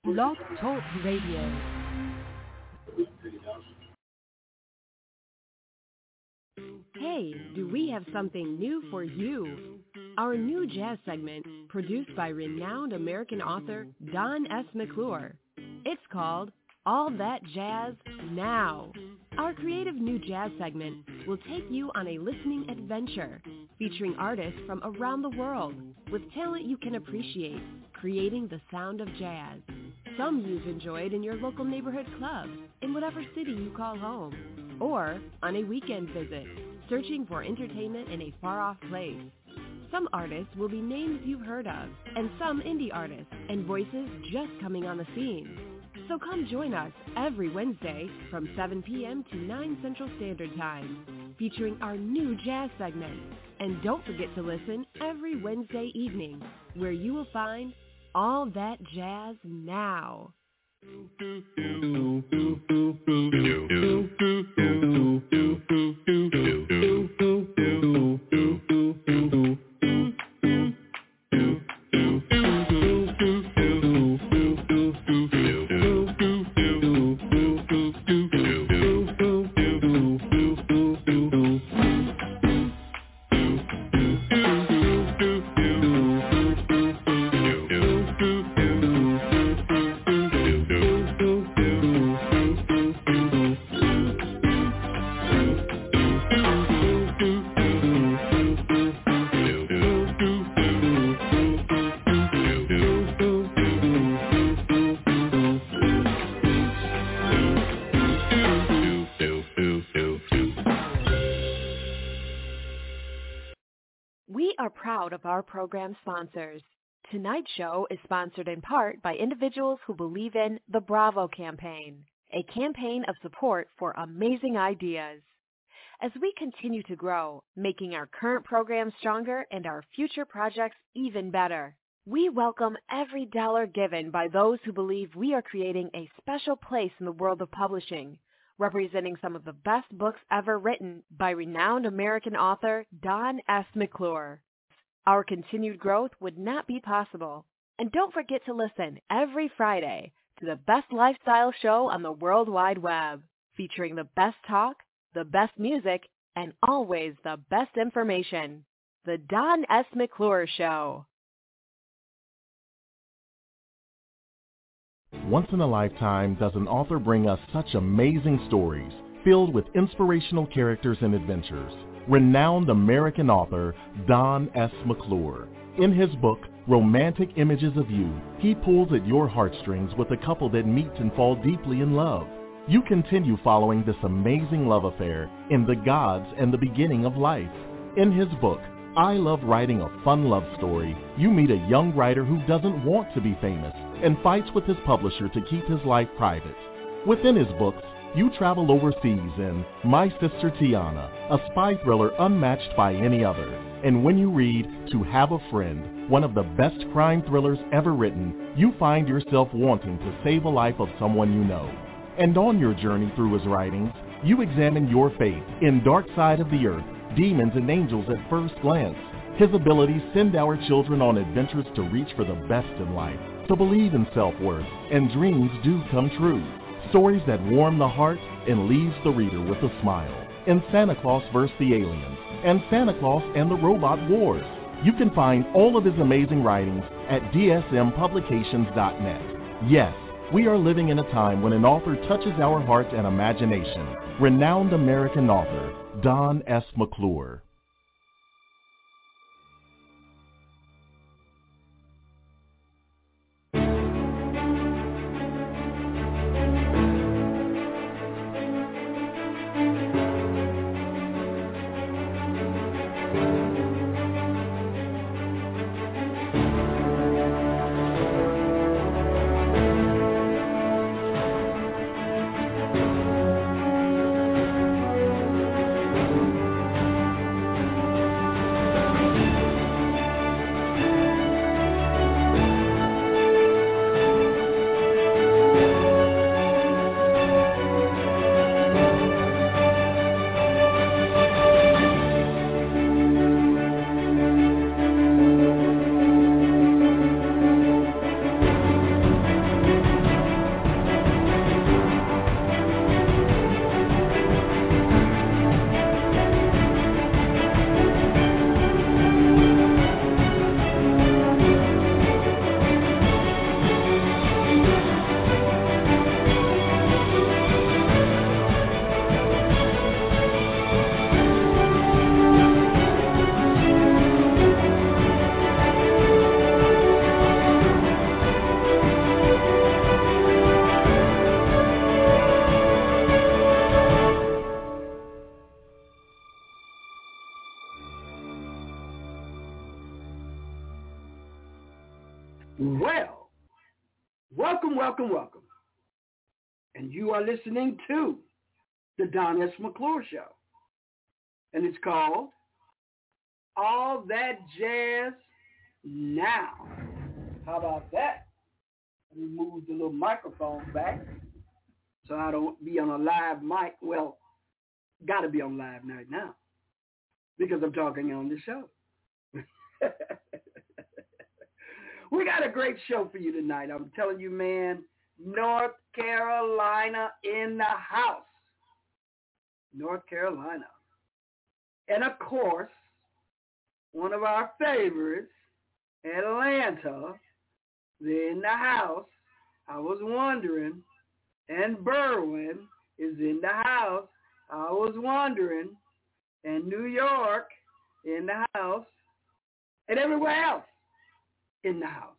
Blog Talk Radio. Hey, do we have something new for you? Our new jazz segment, produced by renowned American author Don S. McClure. It's called All That Jazz Now. Our creative new jazz segment will take you on a listening adventure, featuring artists from around the world with talent you can appreciate, creating the sound of jazz. Some you've enjoyed in your local neighborhood club, in whatever city you call home, or on a weekend visit, searching for entertainment in a far-off place. Some artists will be names you've heard of, and some indie artists and voices just coming on the scene. So come join us every Wednesday from 7 p.m. to 9 Central Standard Time, featuring our new jazz segment. And don't forget to listen every Wednesday evening, where you will find All That Jazz Now. We are proud of our program sponsors. Tonight's show is sponsored in part by individuals who believe in the Bravo campaign, a campaign of support for amazing ideas. As we continue to grow, making our current program stronger and our future projects even better, we welcome every dollar given by those who believe we are creating a special place in the world of publishing, representing some of the best books ever written by renowned American author Don S. McClure. Our continued growth would not be possible. And don't forget to listen every Friday to the best lifestyle show on the World Wide Web, featuring the best talk, the best music, and always the best information. The Don S. McClure Show. Once in a lifetime does an author bring us such amazing stories filled with inspirational characters and adventures. Renowned American author Don S. McClure. In his book, Romantic Images of You, he pulls at your heartstrings with a couple that meet and fall deeply in love. You continue following this amazing love affair in The Gods and the Beginning of Life. In his book, I Love Writing a Fun Love Story, you meet a young writer who doesn't want to be famous and fights with his publisher to keep his life private. Within his books, you travel overseas in My Sister Tiana, a spy thriller unmatched by any other. And when you read To Have a Friend, one of the best crime thrillers ever written, you find yourself wanting to save a life of someone you know. And on your journey through his writings, you examine your faith in Dark Side of the Earth, Demons and Angels at First Glance. His abilities send our children on adventures to reach for the best in life, to believe in self-worth, and dreams do come true. Stories that warm the heart and leaves the reader with a smile. In Santa Claus vs. the Aliens and Santa Claus and the Robot Wars. You can find all of his amazing writings at dsmpublications.net. Yes, we are living in a time when an author touches our hearts and imagination. Renowned American author Don S. McClure. Welcome, welcome, welcome. And you are listening to the Don S. McClure Show. And it's called All That Jazz Now. How about that? Let me move the little microphone back so I don't be on a live mic. Well, got to be on live right now because I'm talking on the show. We got a great show for you tonight. I'm telling you, man, North Carolina in the house. North Carolina. And, of course, one of our favorites, Atlanta, they're in the house. I was wondering. And Berwyn is in the house. I was wondering. And New York in the house. And everywhere else in the house.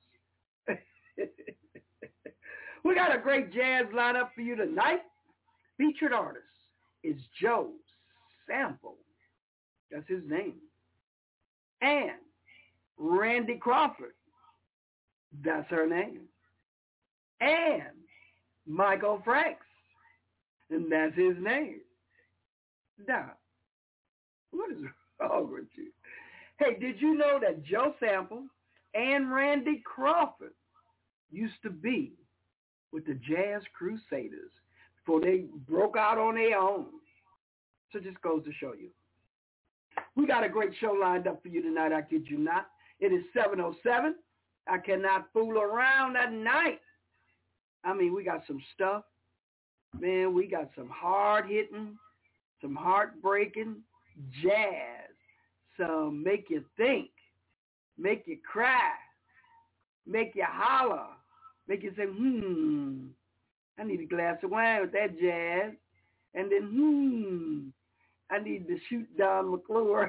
We got a great jazz lineup for you tonight. Featured artist is Joe Sample. That's his name. And Randy Crawford. That's her name. And Michael Franks. And that's his name. Now, what is wrong with you? Hey, did you know that Joe Sample and Randy Crawford used to be with the Jazz Crusaders before they broke out on their own? So it just goes to show you. We got a great show lined up for you tonight, I kid you not. It is 7:07. I cannot fool around at night. I mean, we got some stuff. Man, we got some hard-hitting, some heartbreaking jazz, some make you think, make you cry, make you holler, make you say, I need a glass of wine with that jazz. And then, I need to shoot Don McClure.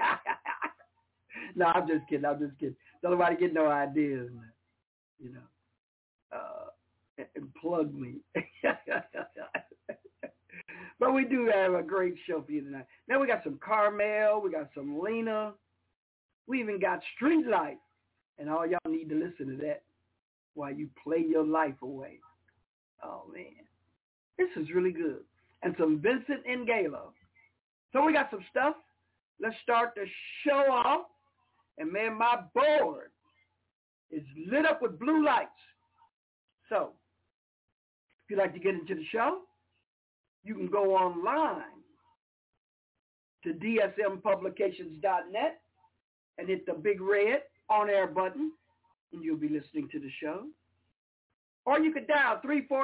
No, I'm just kidding. Don't nobody get no ideas, you know. And plug me. But we do have a great show for you tonight. Now we got some Carmel. We got some Lena. We even got Street Life. And all y'all need to listen to that while you play your life away. Oh, man. This is really good. And some Vincent Ingalo. So we got some stuff. Let's start the show off. And, man, my board is lit up with blue lights. So if you'd like to get into the show, you can go online to dsmpublications.net and hit the big red on-air button, and you'll be listening to the show. Or you could dial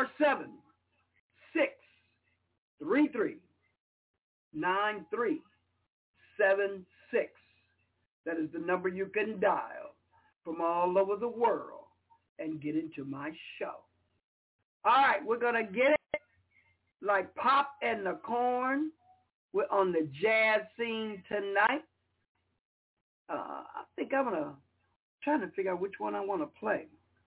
347-633-9376. That is the number you can dial from all over the world and get into my show. All right, we're going to get it like Pop and the Corn. We're on the jazz scene tonight. I think I'm trying to figure out which one I want to play.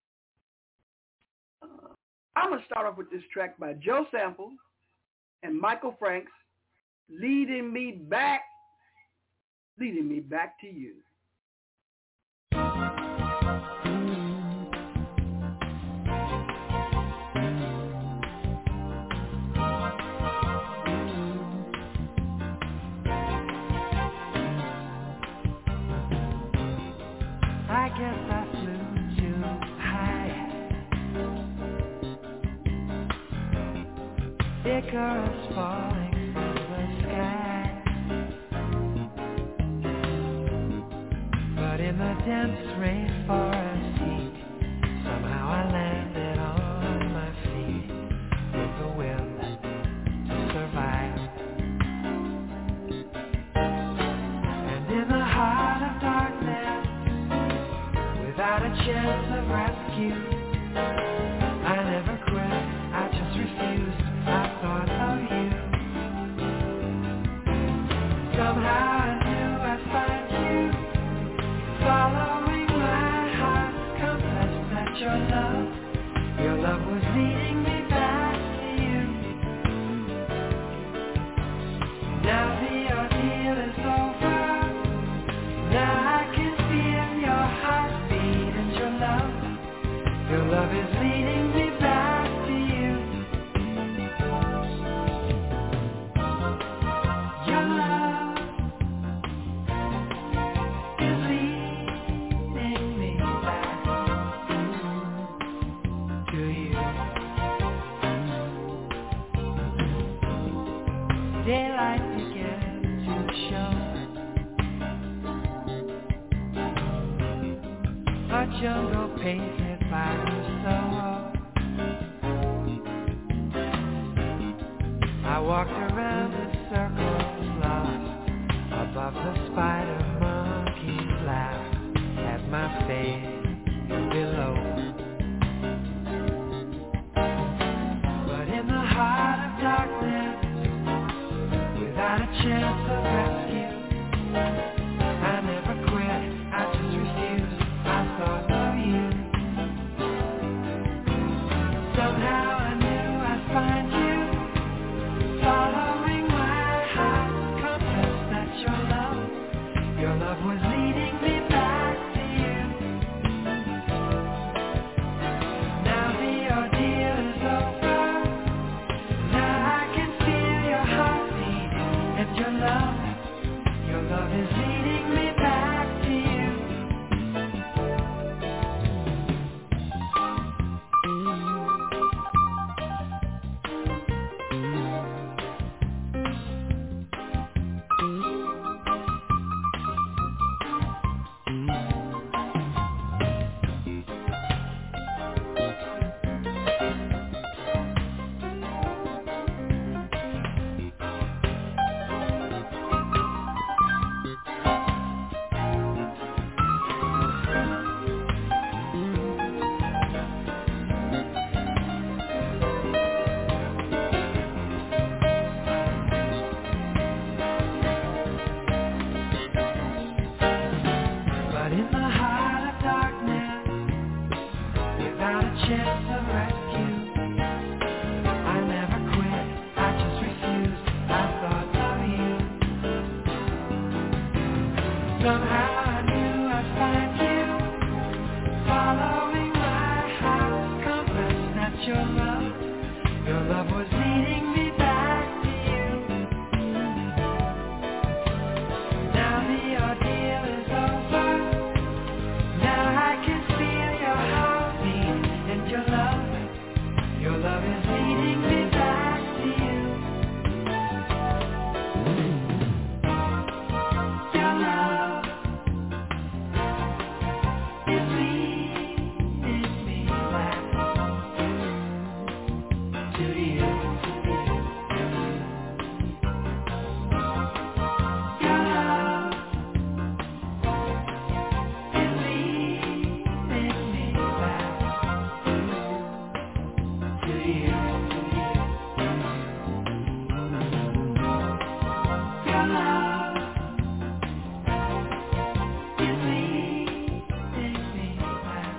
I'm going to start off with this track by Joe Sample and Michael Franks, Leading Me Back to You. I guess I flew too high. Icarus falling from the sky. But in the dense rainforest heat, somehow I landed on my feet with the wind to survive. And in the heart of darkness, without a chance of rescue, I never quit, I just refused, I thought of you. Somehow I knew I'd find you, following my heart, confessed that your love was leading me back to you. Now the ordeal is over, now I can feel your heartbeat and your love love is leading me back to you. Your love is leading me back to you. Daylight began to show. A jungle painted by her soul. I walked around in circles, lost above the spider monkey's laugh at my fate below. But in the heart of darkness, without a chance of rescue, I never quit, I just refused. I thought of you. Somehow I knew I'd find you, following my heart's compass. That your love was leading me back to you. Now the ordeal is over. Now I can feel your heartbeat, and your love is leading me back to you. But in the heart of darkness, without a chance of rescue, I never quit, I just refused. I thought of you. Somehow I knew I'd find you, following my heart's compass. That your love was leading me back to you. Now the ordeal is over. Now I can feel your heartbeat, and your love is leading me back to you. Your love is leading me back to you. Your love is leading me back to you. Your love is leading me back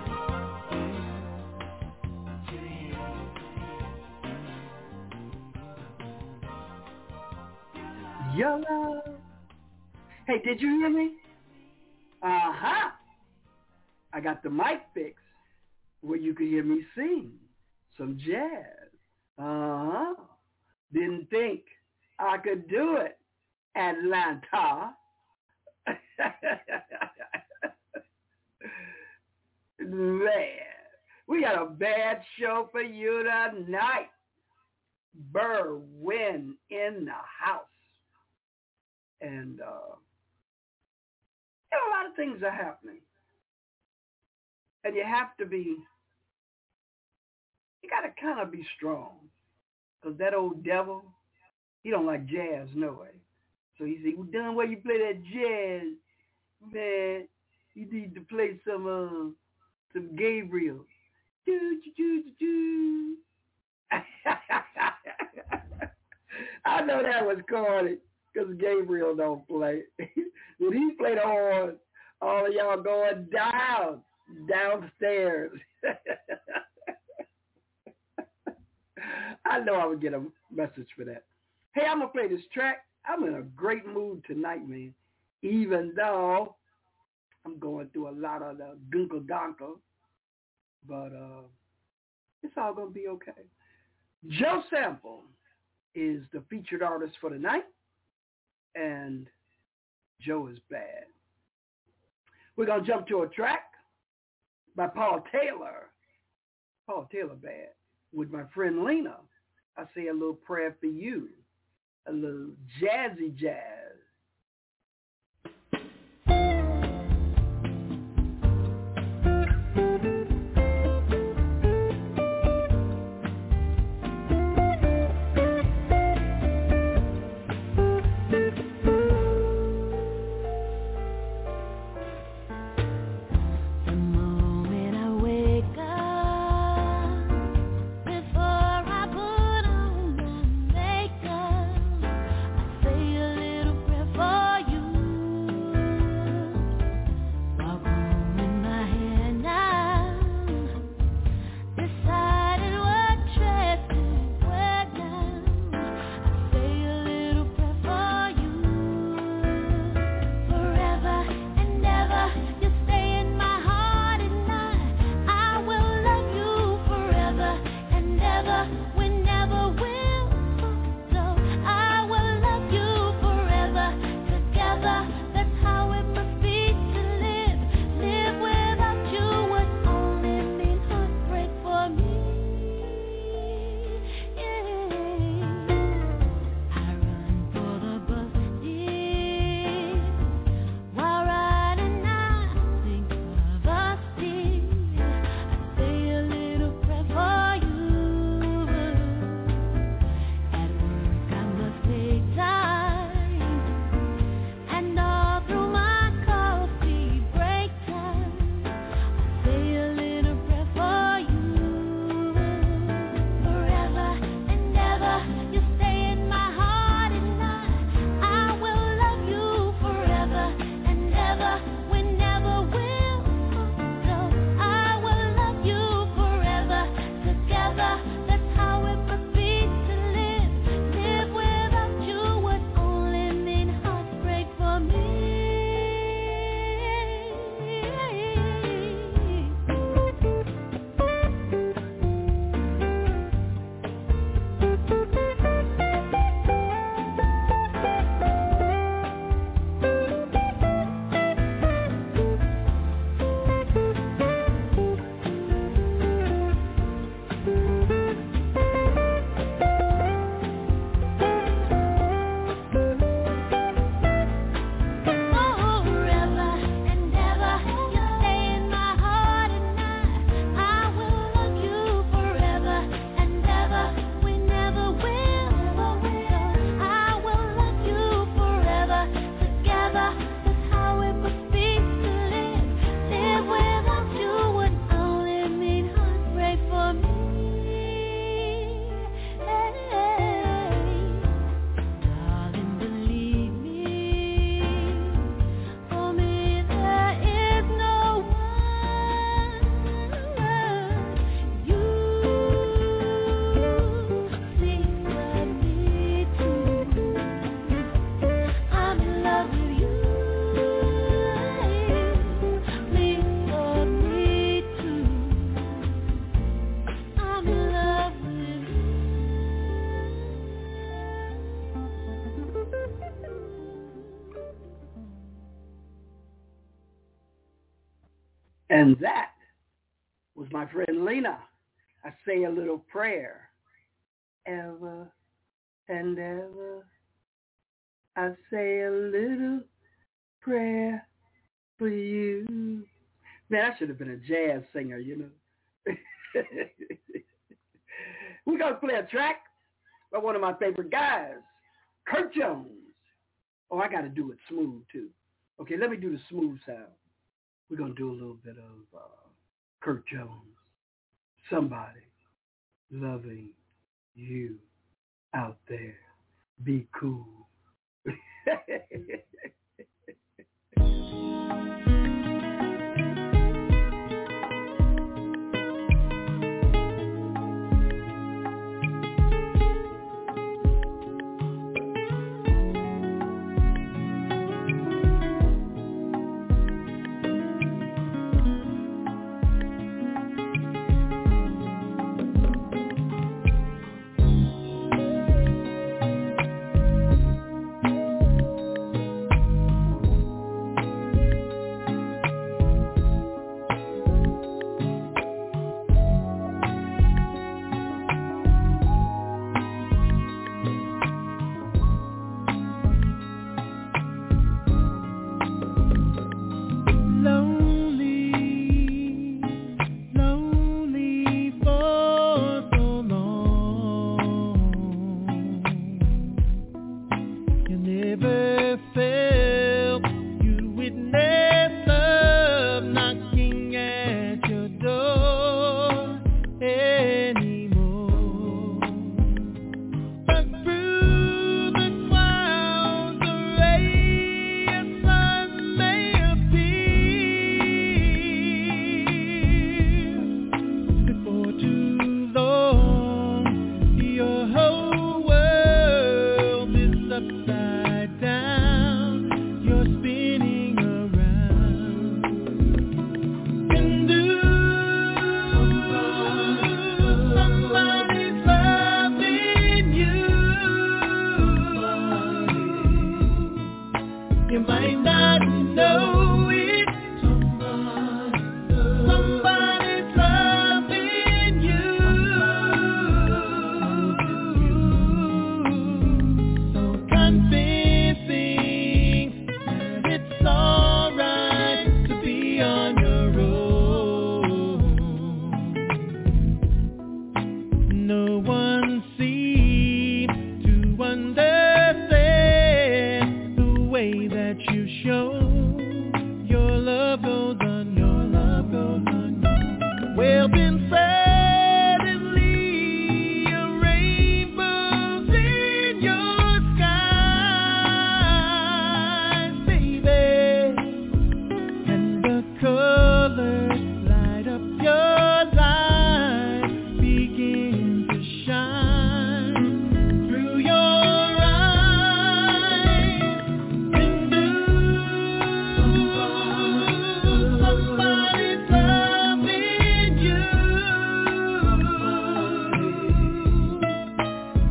to you. Your love. Hey, did you hear me? Uh-huh. I got the mic fixed where you could hear me sing some jazz. Uh-huh. Didn't think I could do it, Atlanta. Man, we got a bad show for you tonight. Berwyn in the house. And a lot of things are happening. And you got to kind of be strong. Because that old devil, he don't like jazz, no way. So he said, well, done where you play that jazz, man, you need to play some Gabriel. Do, do, do, do, do. I know that was corny, because Gabriel don't play. When he played the horn, all of y'all going downstairs. I know I would get a message for that. Hey, I'm going to play this track. I'm in a great mood tonight, man. Even though I'm going through a lot of the gunka-donka. But It's all going to be okay. Joe Sample is the featured artist for the night, and Joe is bad. We're going to jump to a track by Paul Taylor. Paul Taylor bad. With my friend Lena, I say a little prayer for you. A little jazzy jazz. And that was my friend Lena. I say a little prayer. Ever and ever, I say a little prayer for you. Man, I should have been a jazz singer, you know. We're going to play a track by one of my favorite guys, Kurt Jones. Oh, I got to do it smooth, too. Okay, let me do the smooth sound. We're going to do a little bit of Kurt Jones. Somebody loving you out there. Be cool.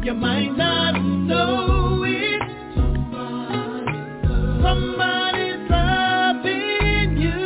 You might not know it. Somebody's loving you.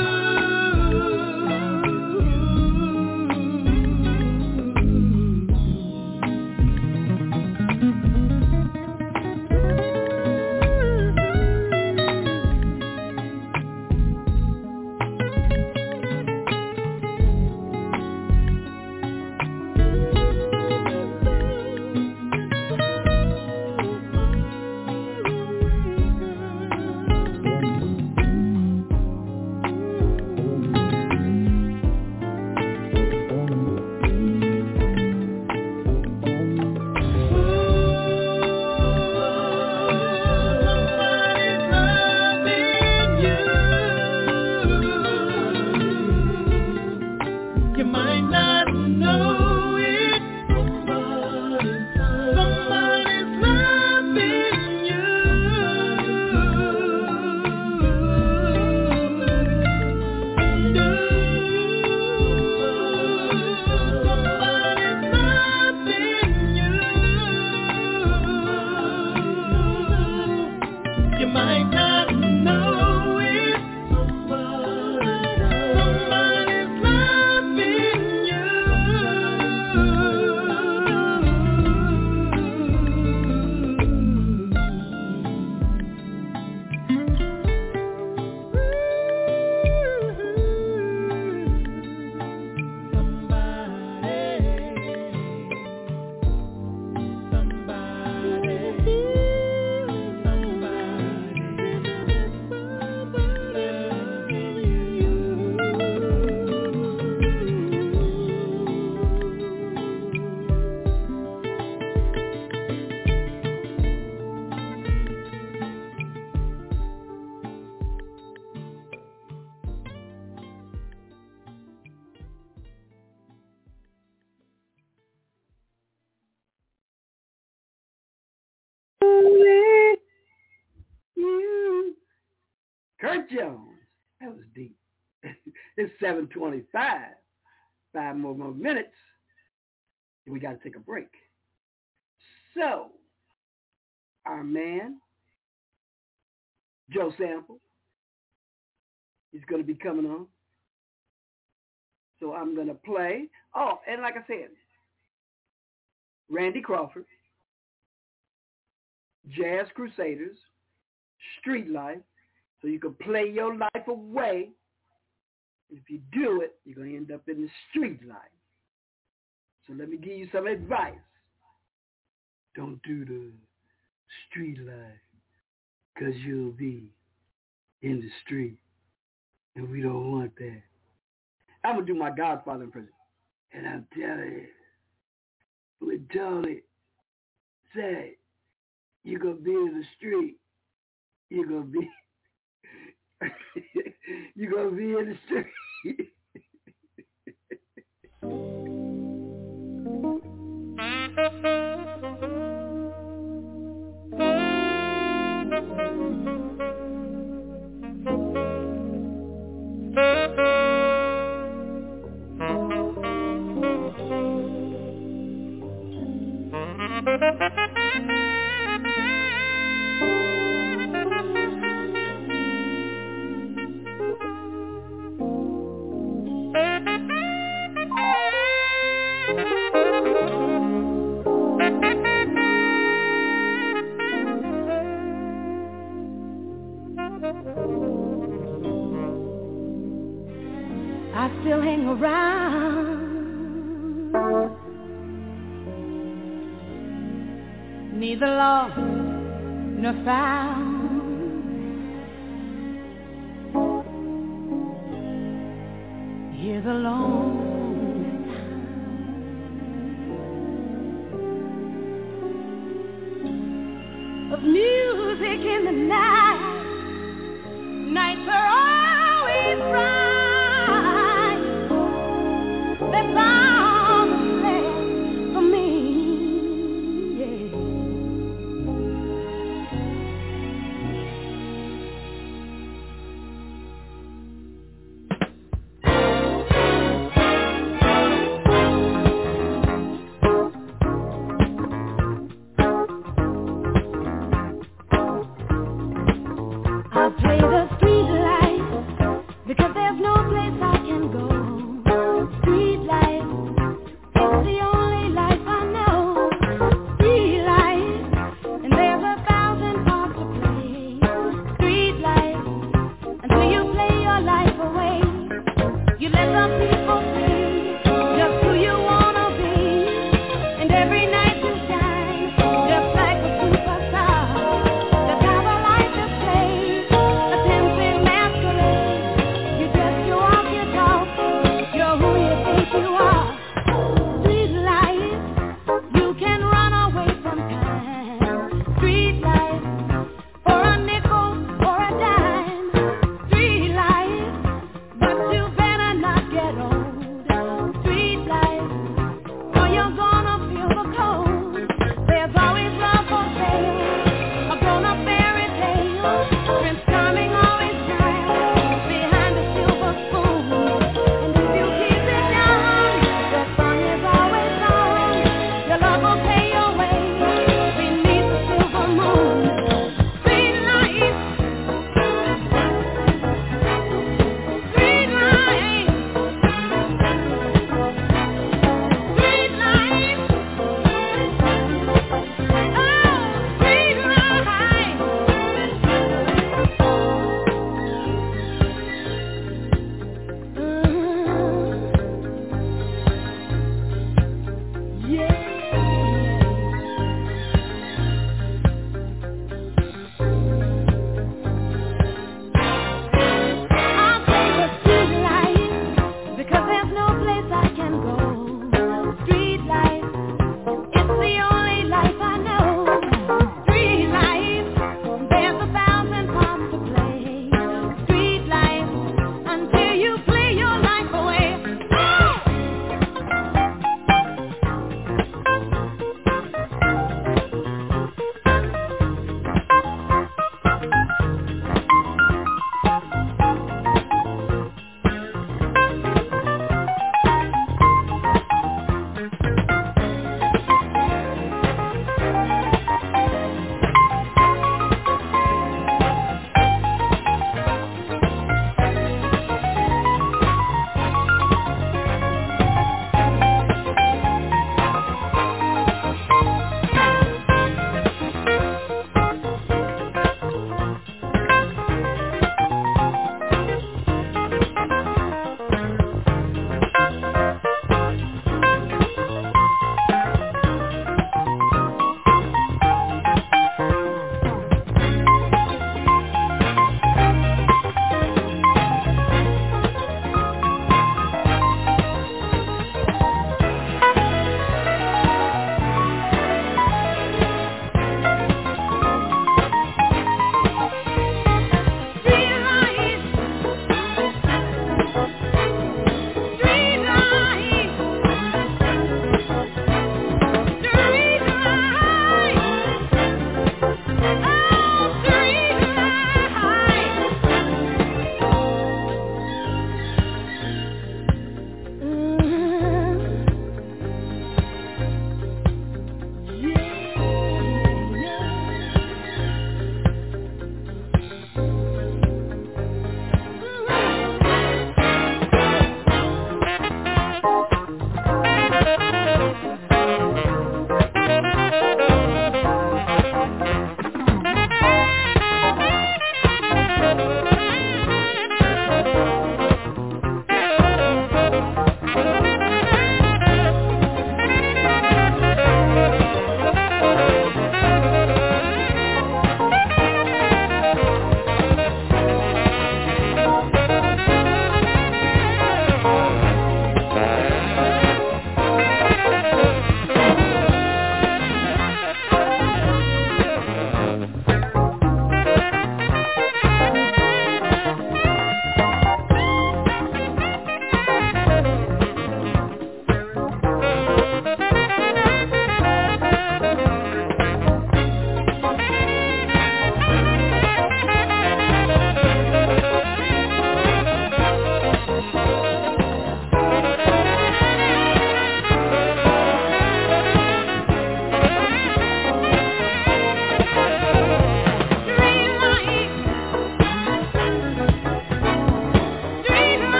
Kurt Jones. That was deep. It's 7:25. 5 more minutes. And we got to take a break. So, our man, Joe Sample, is going to be coming on. So I'm going to play. Oh, and like I said, Randy Crawford, Jazz Crusaders, Street Life. So you can play your life away. If you do it, you're going to end up in the street life. So let me give you some advice. Don't do the street life because you'll be in the street. And we don't want that. I'm going to do my Godfather impression. And I'm telling you, with Tony, say, you're going to be in the street. You're going to be... You're going to be in the street. I still hang around, neither lost nor found. Hear the lonely sound of music in the night. Nights are always bright. They found a place for me, yeah.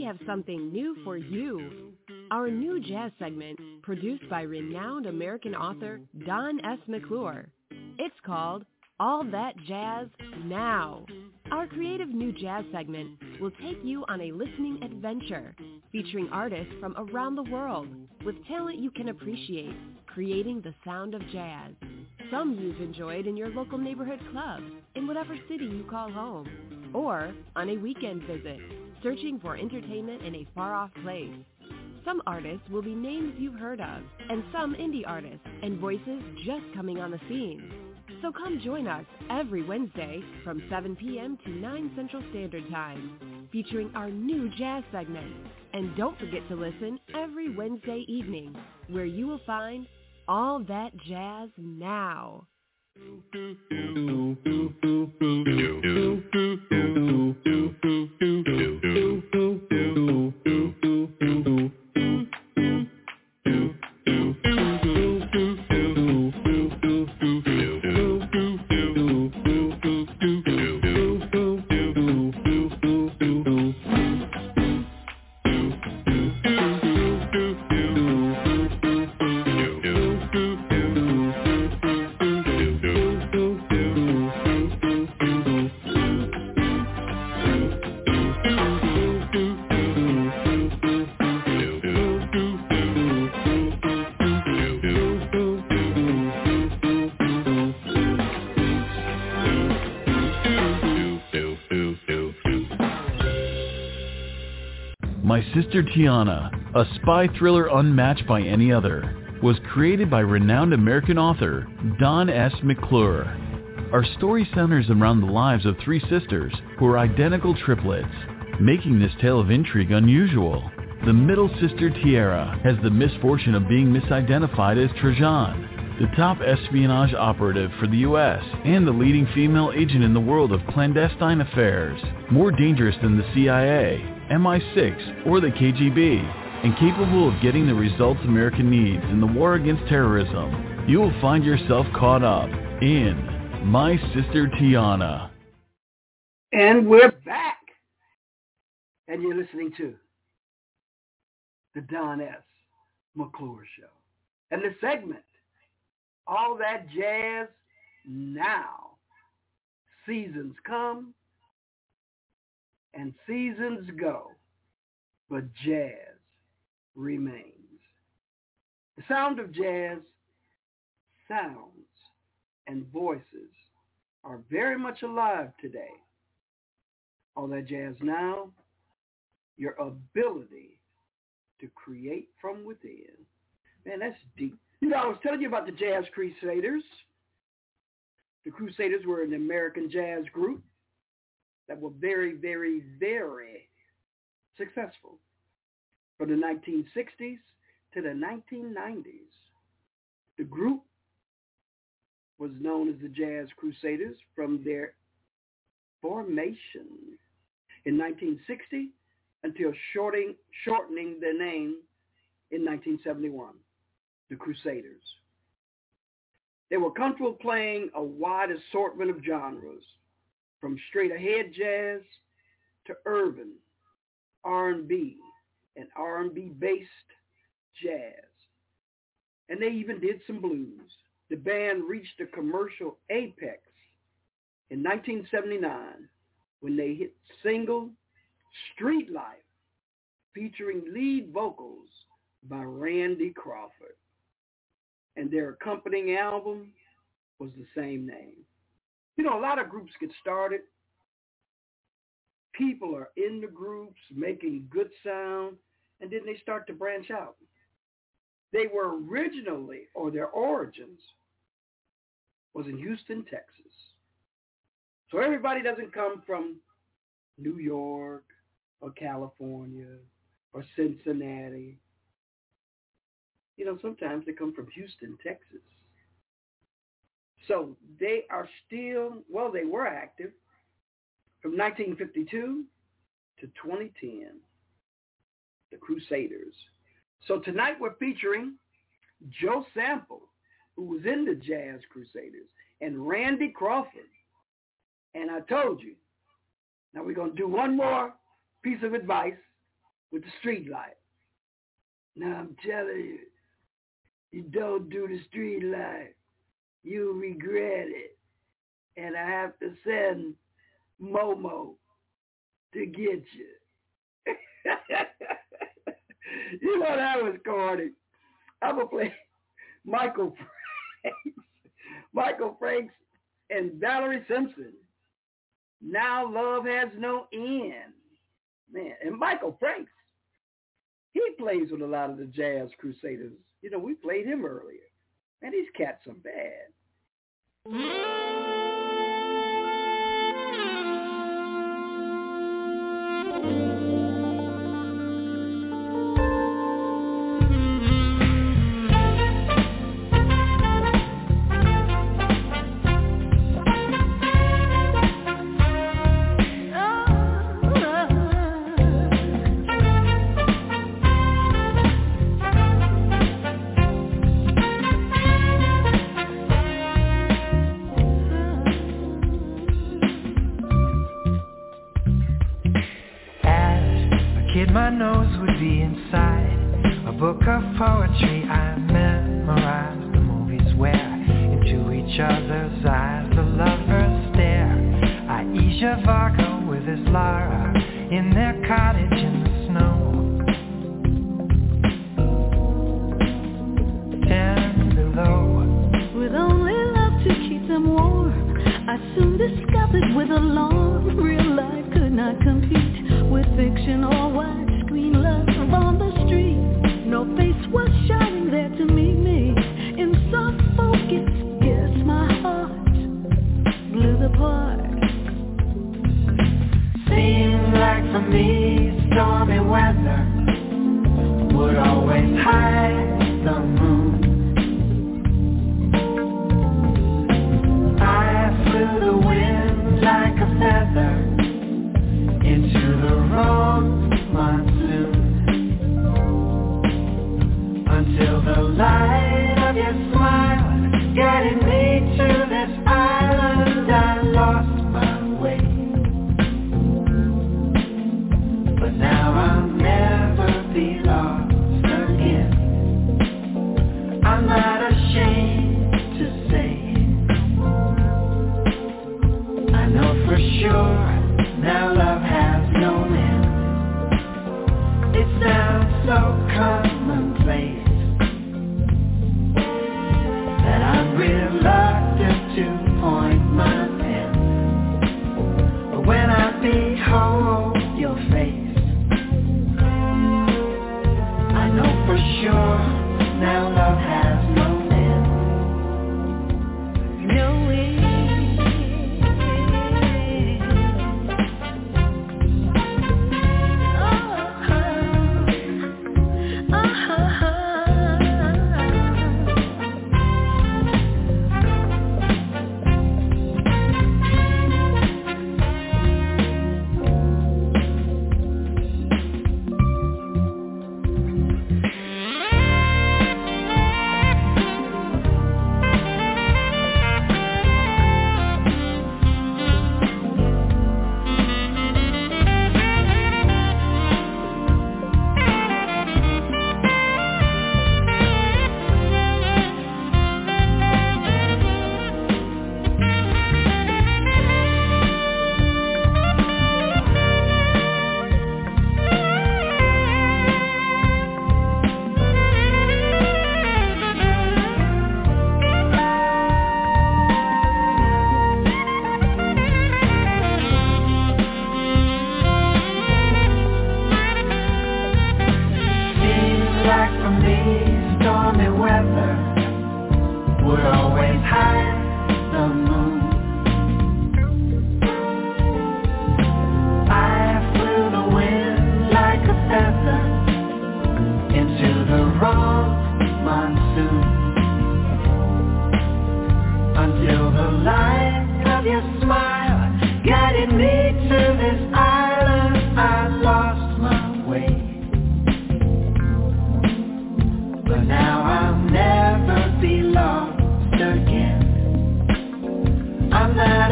have something new for you. Our new jazz segment, produced by renowned American author Don S. McClure. It's called All That Jazz Now. Our creative new jazz segment will take you on a listening adventure, featuring artists from around the world with talent you can appreciate, creating the sound of jazz. Some you've enjoyed in your local neighborhood club, in whatever city you call home, or on a weekend visit, searching for entertainment in a far-off place. Some artists will be names you've heard of, and some indie artists and voices just coming on the scene. So come join us every Wednesday from 7 p.m. to 9 Central Standard Time, featuring our new jazz segment. And don't forget to listen every Wednesday evening, where you will find All That Jazz Now. My Sister Tiana, a spy thriller unmatched by any other, was created by renowned American author Don S. McClure. Our story centers around the lives of three sisters who are identical triplets, making this tale of intrigue unusual. The middle sister, Tiara, has the misfortune of being misidentified as Trajan, the top espionage operative for the U.S. and the leading female agent in the world of clandestine affairs, more dangerous than the CIA, MI6, or the KGB, and capable of getting the results America needs in the war against terrorism. You will find yourself caught up in My Sister Tiana. And we're back. And you're listening to the Don S. McClure Show. And the segment, All That Jazz Now. Seasons come and seasons go, but jazz remains. The sound of jazz, sounds, and voices are very much alive today. All That Jazz Now, your ability to create from within. Man, that's deep. You know, I was telling you about the Jazz Crusaders. The Crusaders were an American jazz group that were very, very, very successful from the 1960s to the 1990s. The group was known as the Jazz Crusaders from their formation in 1960 until shortening their name in 1971, the Crusaders. They were comfortable playing a wide assortment of genres, from straight-ahead jazz to urban, R&B, and R&B-based jazz. And they even did some blues. The band reached a commercial apex in 1979 when they hit single Street Life, featuring lead vocals by Randy Crawford. And their accompanying album was the same name. You know, a lot of groups get started. People are in the groups making good sound, and then they start to branch out. They were originally, or their origins, was in Houston, Texas. So everybody doesn't come from New York or California or Cincinnati. You know, sometimes they come from Houston, Texas. So they are still, well, they were active from 1952 to 2010, the Crusaders. So tonight we're featuring Joe Sample, who was in the Jazz Crusaders, and Randy Crawford. And I told you, now we're going to do one more piece of advice, with the street light. Now I'm telling you, you don't do the street light, you'll regret it. And I have to send Momo to get you. You know, that was corny. I'm going to play Michael Franks. Michael Franks and Valerie Simpson. Now Love Has No End. Man, and Michael Franks, he plays with a lot of the Jazz Crusaders. You know, we played him earlier. Man, these cats are bad. My nose would be inside a book of poetry. I memorized the movies where into each other's eyes the lovers stare. Aisha Varga with his Lara in their cottage in the snow. 10 below. With only love to keep them warm, I soon discovered with alarm real life could not compete with fiction or widescreen love on the street. No face was shining there to meet me. In soft focus, yes, my heart blew apart. Seemed like for me, stormy weather would always hide the moon. I flew the wind like a feather into the wrong monsoon, until the light of your smile guided me to this island. I lost my way, but now I'll never be lost again. I'm not ashamed to say it. I know for sure now love has no end. It sounds so commonplace that I'm reluctant to point my pen. But when I behold your face, I know for sure now love has no end. No end.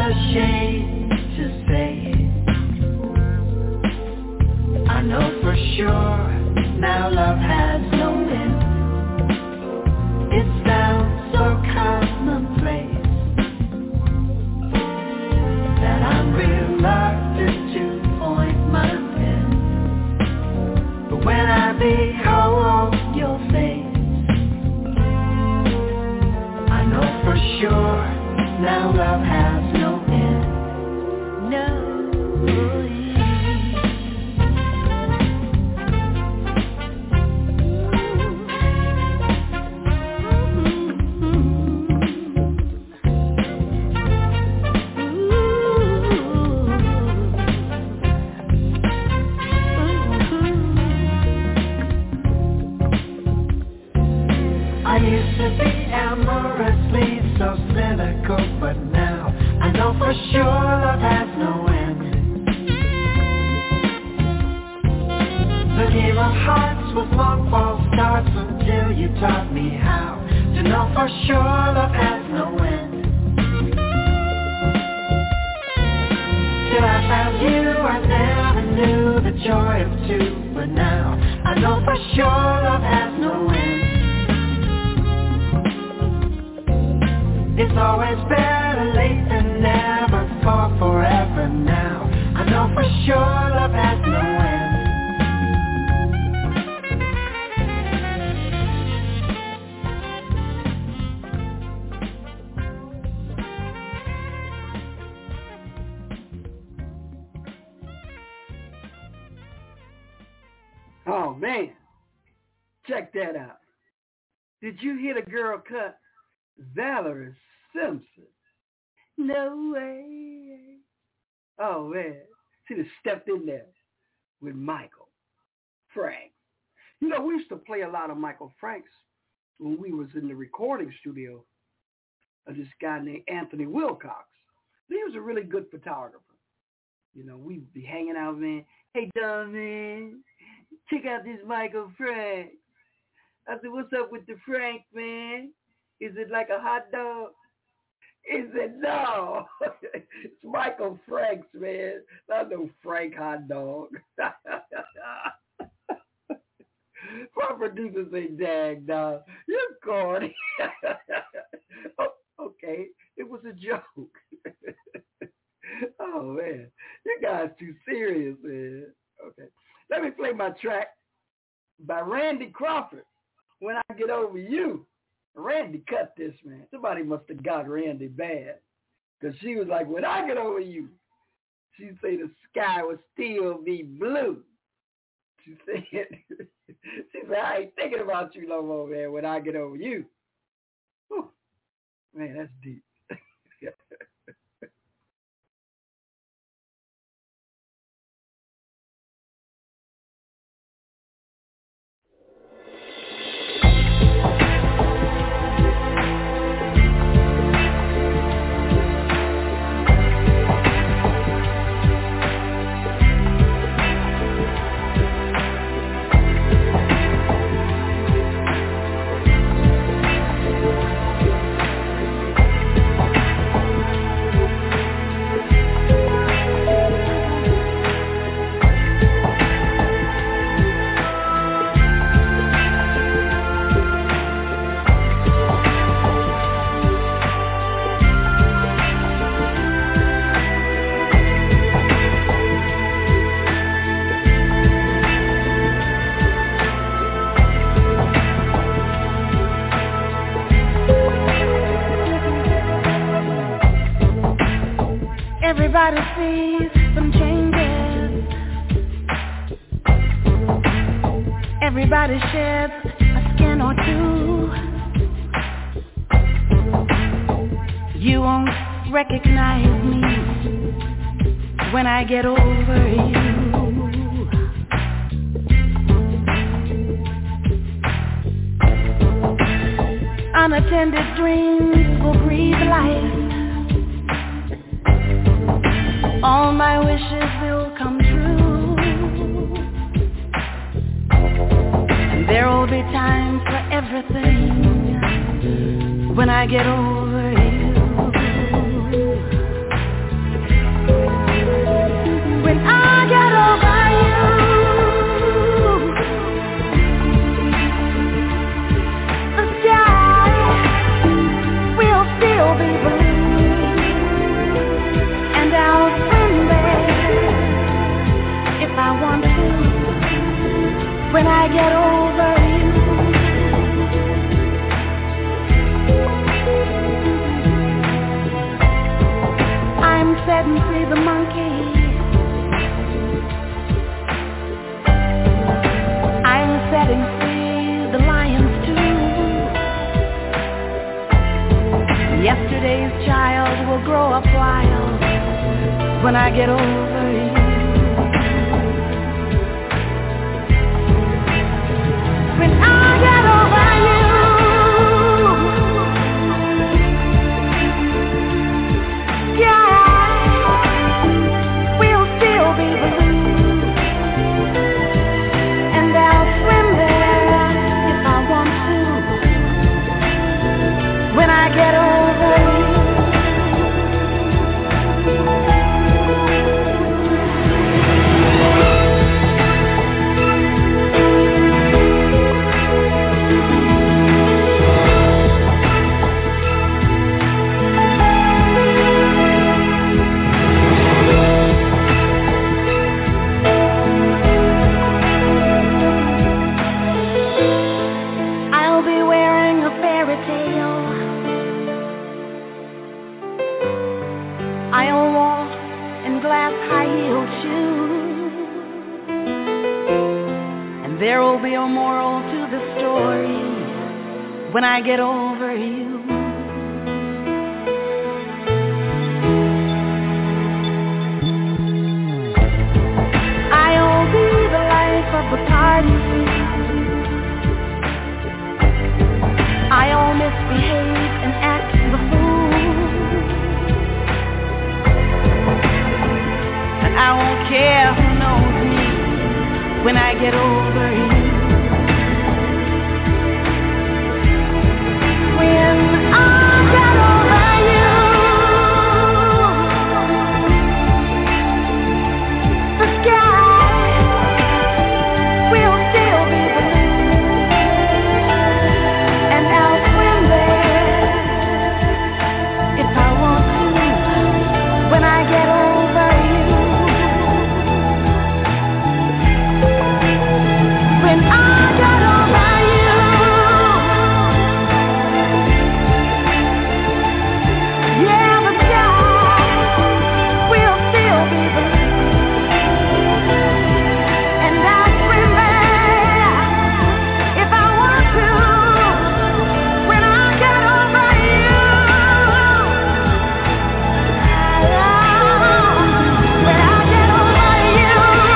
ashamed to say it. I know for sure now love has no end. It sounds so commonplace that I'm reluctant to point my pen. But when I behold your face, I know for sure now love has no end. No. I used to be amorously so cynical, but now I know for sure love has no end. The game of hearts was long false starts until you taught me how to know for sure love has no end. Till I found you, I never knew the joy of two, but now I know for sure love has no end. It's always better late than never, for forever now. I know for sure love has no end. Oh, man. Check that out. Did you hear the girl cut? Valerie Simpson. No way. Oh, man. She just stepped in there with Michael Franks. You know, we used to play a lot of Michael Franks when we was in the recording studio of this guy named Anthony Wilcox. He was a really good photographer. You know, we'd be hanging out, man. Hey, Don, man, check out this Michael Franks. I said, what's up with the Frank, man? Is it like a hot dog? He said, no. It's Michael Franks, man. Not no Frank hot dog. My producer say, dang, dog, you're corny. Oh, okay, it was a joke. Oh, man. You guys too serious, man. Okay. Let me play my track by Randy Crawford, When I Get Over You. Randy cut this, man. Somebody must have got Randy bad. Because she was like, when I get over you, she said the sky will still be blue. She said, I ain't thinking about you no more, man, when I get over you. Whew. Man, that's deep. Everybody sees some changes. Everybody sheds a skin or two. You won't recognize me when I get over you. Unattended dreams will breathe life. All my wishes will come true, and there will be time for everything when I get over you. When I get over you, when I get over you. When I get over you, yeah, we'll still be blue, and I'll swim there if I want to. When I get over you. There'll be a moral to the story when I get over you. I'll be the life of the party. I'll misbehave and act the fool, and I won't care who knows me when I get over you. When I get over you, the sky will still be blue, and I'll swim there if I want to when I get over you. When I get over you, yeah, the sky will still be blue, and I'll swim there if I want to when I get over you. When I get over you.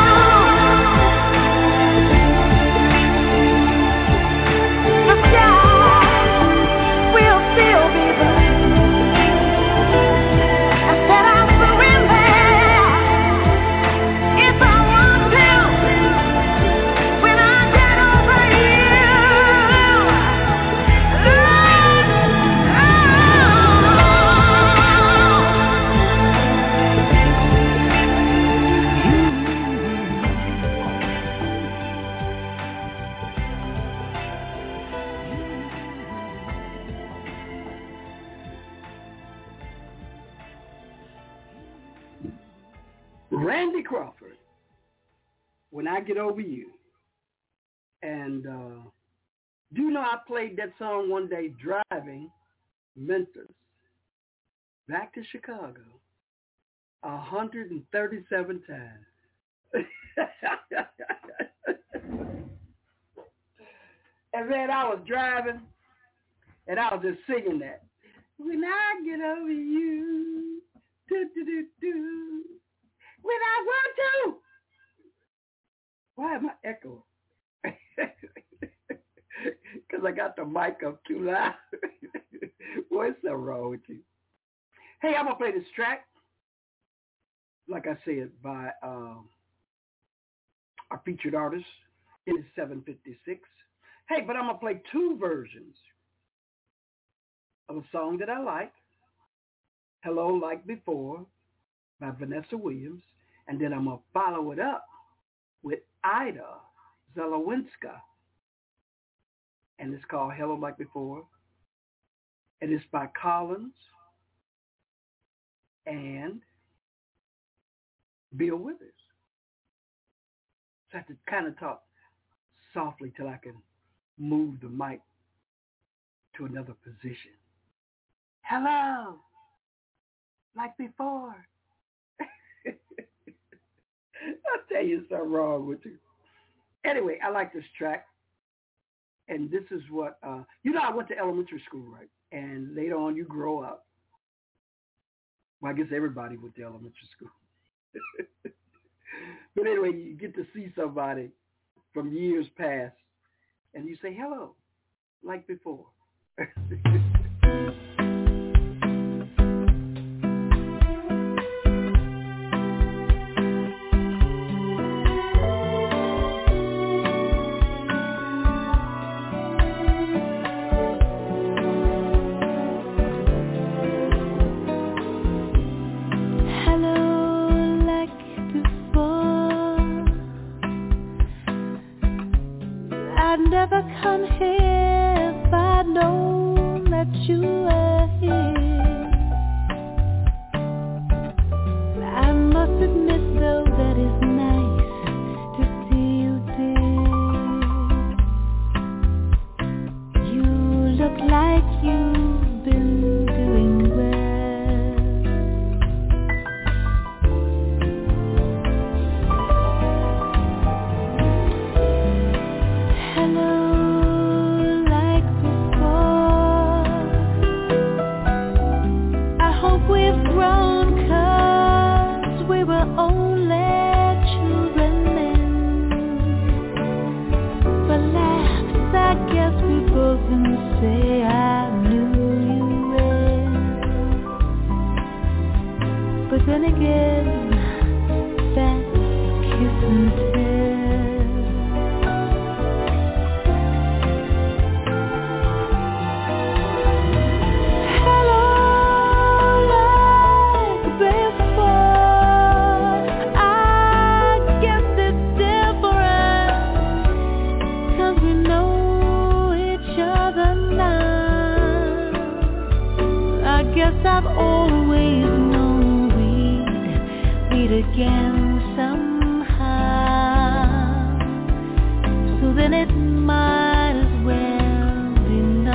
Randy Crawford, When I Get Over You. And do you know I played that song one day driving Memphis back to Chicago 137 times. And man, I was driving and I was just singing that. When I get over you, do, do, do, do. When I want to. Why am I echoing? Because I got the mic up too loud. What's so wrong with you? Hey, I'm going to play this track, like I said, by our featured artist. It is 7:56. Hey, but I'm going to play two versions of a song that I like, Hello Like Before, by Vanessa Williams, and then I'm going to follow it up with Ida Zelowinska, and it's called Hello Like Before, and it's by Collins and Bill Withers. So I have to kind of talk softly till I can move the mic to another position. Hello, like before. I'll tell you something wrong with you. Anyway, I like this track. And this is what, I went to elementary school, right? And later on you grow up. Well, I guess everybody went to elementary school. But anyway, you get to see somebody from years past, and you say hello, like before. I'd never come here if I'd known that you were here. I must admit though that it's nice to see you, dear. You look like you've been doing well. Say I knew you well, but then again, that kiss and tell. Hello, like before. I guess it's different, 'cause we know each other now. I guess I've always known we'd meet again somehow. So then it might as well be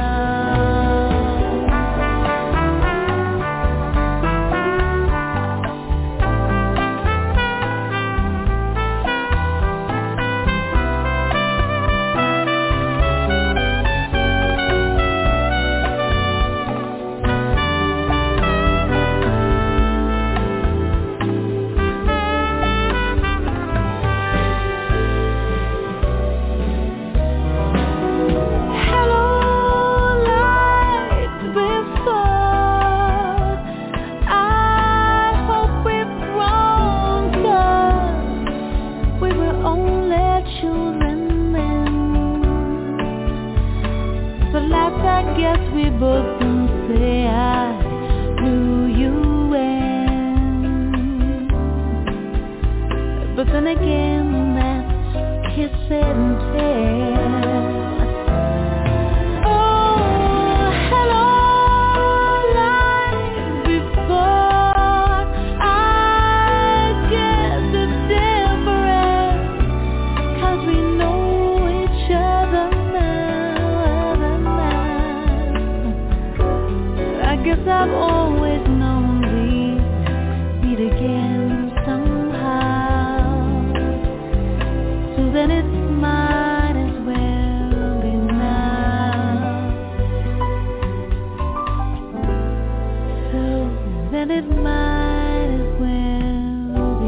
we both can say I knew you well, but then again that's kiss and tell. Oh, hello, like before. I guess it's different, 'cause we know each other now. I guess I've always known we'd meet again somehow. So then it might as well be now. So then it might as well be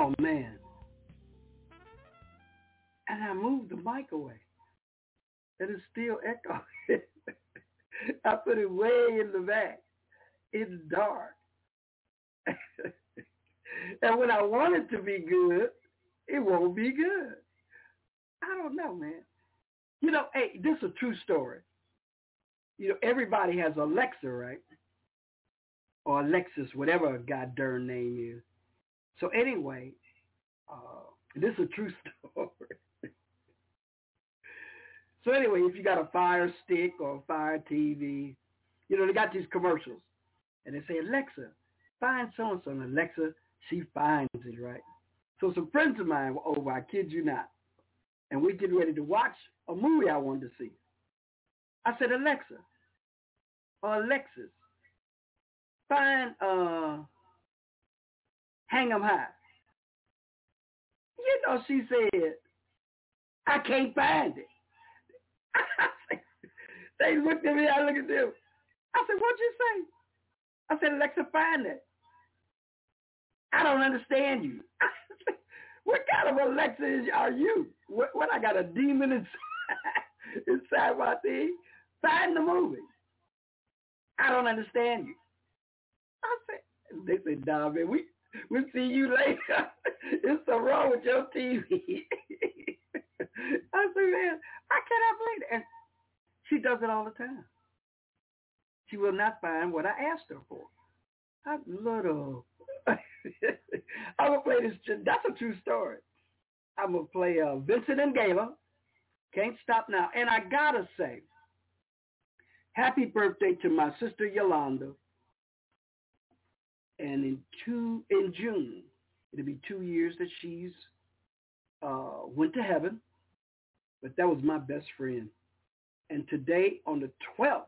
oh, man. And I moved the mic away. And it's still echoing. I put it way in the back. It's dark. And when I want it to be good, it won't be good. I don't know, man. You know, hey, this is a true story. You know, everybody has Alexa, right? Or Alexis, whatever a goddamn name is. So anyway, this is a true story. So anyway, if you got a Fire Stick or a Fire TV, you know, they got these commercials. And they say, Alexa, find so-and-so. And Alexa, she finds it, right? So some friends of mine were over, I kid you not. And we getting ready to watch a movie I wanted to see. I said, Alexa, or Alexis, find Hang 'em High. You know, she said, I can't find it. They looked at me, I looked at them. I said, what'd you say? I said, Alexa, find it. I don't understand you. What kind of Alexa are you? What I got a demon inside my thing? Find the movie. I don't understand you. I said, they said, nah, man, we'll see you later. There's something wrong with your TV. I said, man, I cannot believe it. And she does it all the time. She will not find what I asked her for. I'm little. I'm going to play this. That's a true story. I'm going to play Vincent and Gayla. Can't Stop Now. And I got to say, happy birthday to my sister Yolanda. And in June, it'll be 2 years that she's went to heaven. But that was my best friend. And today, on the 12th,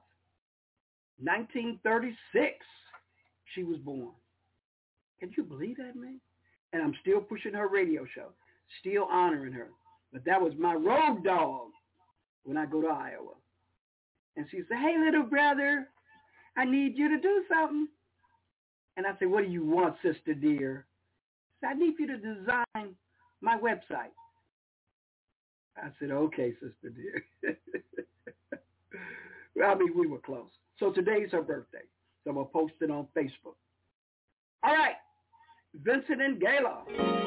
1936, she was born. Can you believe that, man? And I'm still pushing her radio show, still honoring her. But that was my road dog when I go to Iowa. And she said, hey, little brother, I need you to do something. And I said, what do you want, sister dear? She said, I need you to design my website. I said, okay, sister dear. Well, I mean, we were close. So today's her birthday. So I'm going to post it on Facebook. All right. Vincent and Gayla.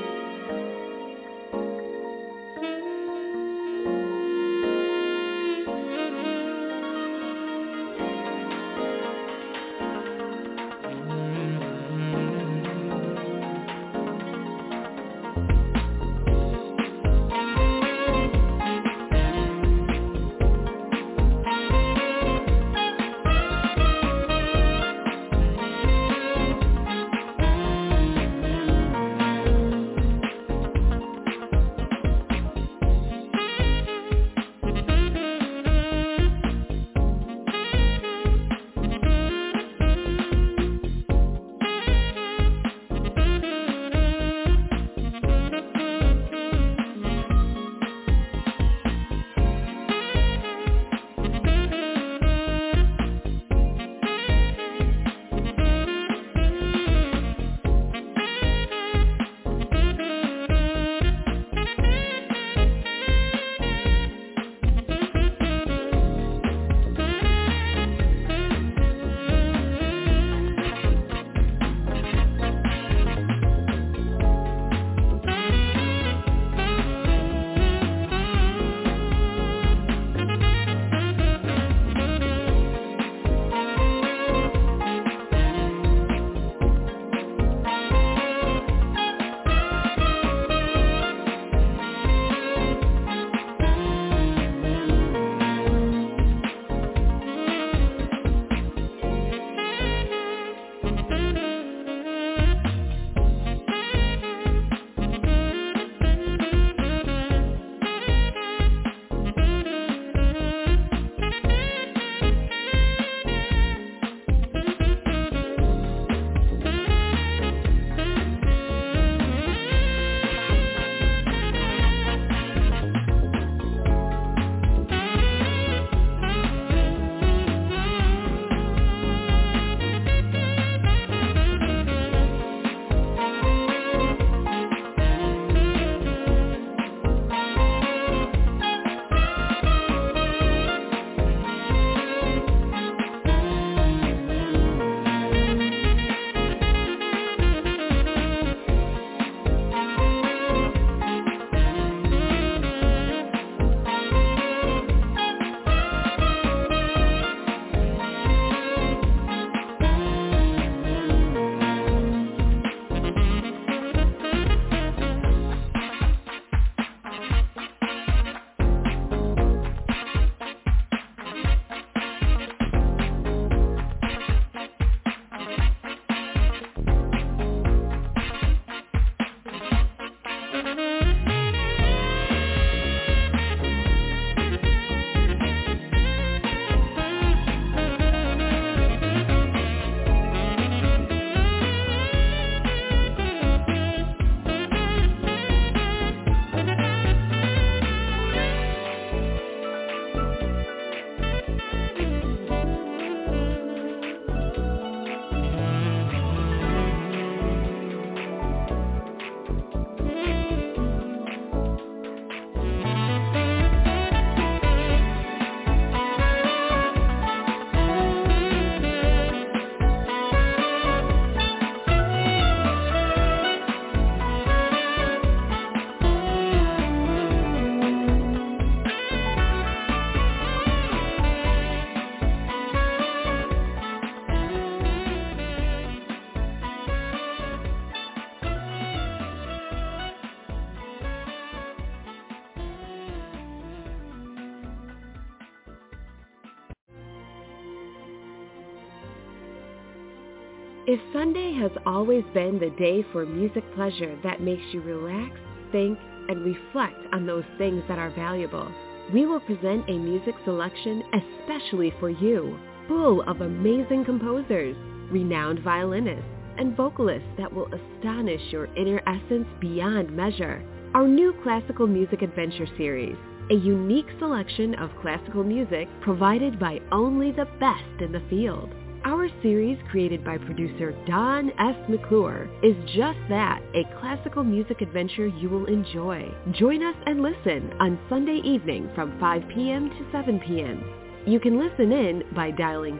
If Sunday has always been the day for music pleasure that makes you relax, think, and reflect on those things that are valuable, we will present a music selection especially for you, full of amazing composers, renowned violinists, and vocalists that will astonish your inner essence beyond measure. Our new Classical Music Adventure series, a unique selection of classical music provided by only the best in the field. Our series, created by producer Don S. McClure, is just that, a classical music adventure you will enjoy. Join us and listen on Sunday evening from 5 p.m. to 7 p.m. You can listen in by dialing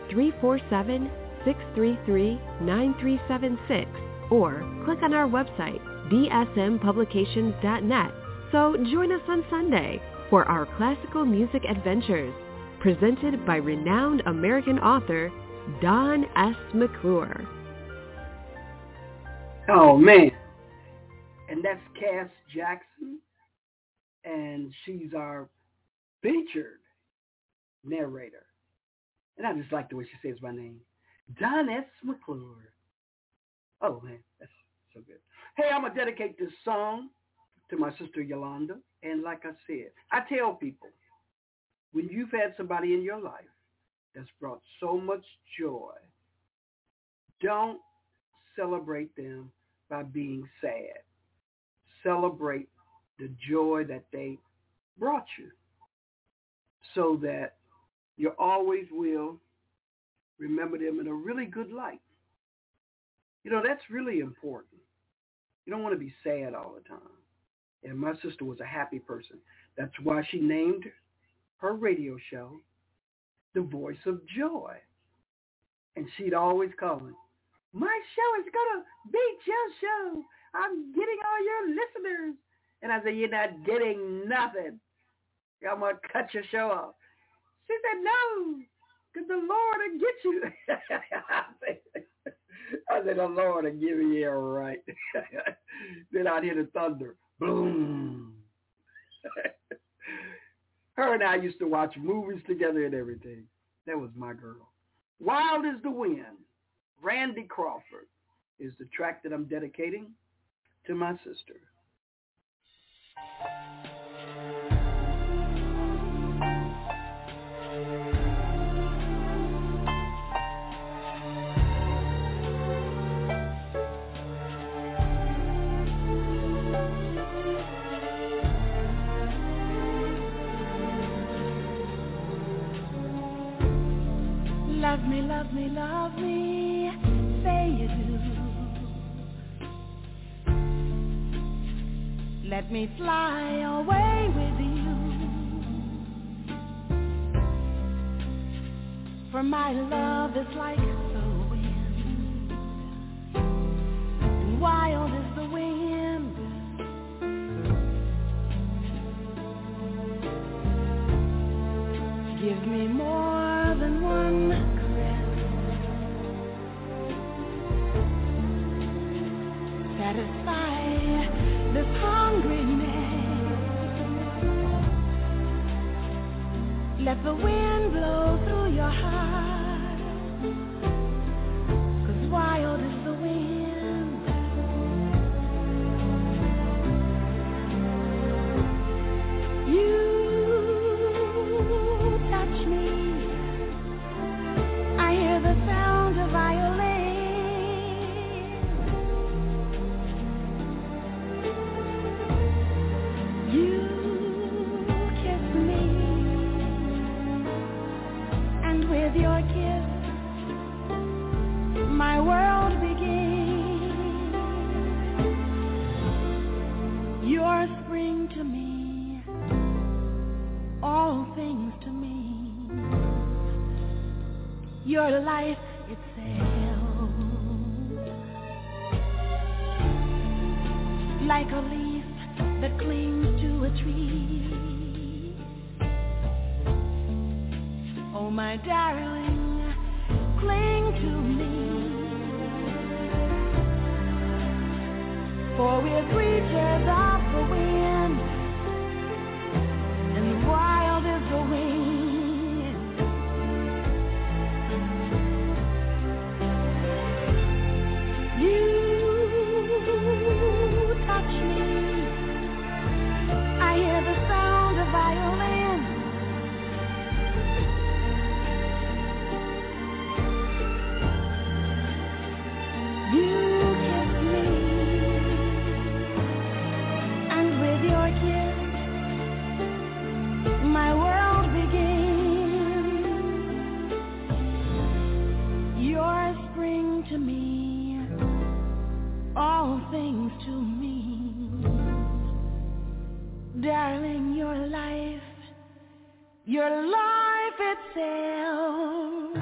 347-633-9376 or click on our website, dsmpublications.net. So join us on Sunday for our classical music adventures, presented by renowned American author Don S. McClure. Oh, man. And that's Cass Jackson, and she's our featured narrator. And I just like the way she says my name, Don S. McClure. Oh, man, that's so good. Hey, I'm going to dedicate this song to my sister Yolanda. And like I said, I tell people, when you've had somebody in your life that's brought so much joy, don't celebrate them by being sad. Celebrate the joy that they brought you, so that you always will remember them in a really good light. You know, that's really important. You don't want to be sad all the time. And my sister was a happy person. That's why she named her radio show The Voice of Joy. And she'd always call it, my show is going to beat your show. I'm getting all your listeners. And I said, you're not getting nothing. I'm going to cut your show off. She said, no, because the Lord will get you. I said, the Lord will give you here right. Then I'd hear the thunder. Boom. Her and I used to watch movies together and everything. That was my girl. Wild is the Wind, Randy Crawford, is the track that I'm dedicating to my sister. Love me, love me, love me, say you do. Let me fly away with you, for my love is like the wind, and wild is the wind. Give me more than one satisfy this hungriness. Let the wind blow through your heart, 'cause wild is the wind. You touch me, I hear the sound of violin. With your kiss, my world begins. You're spring to me, all things to me. Your life itself, like a leaf that clings to a tree. Oh, my darling, cling to me, for we're creatures of the wind, and wild is the wind. your life itself.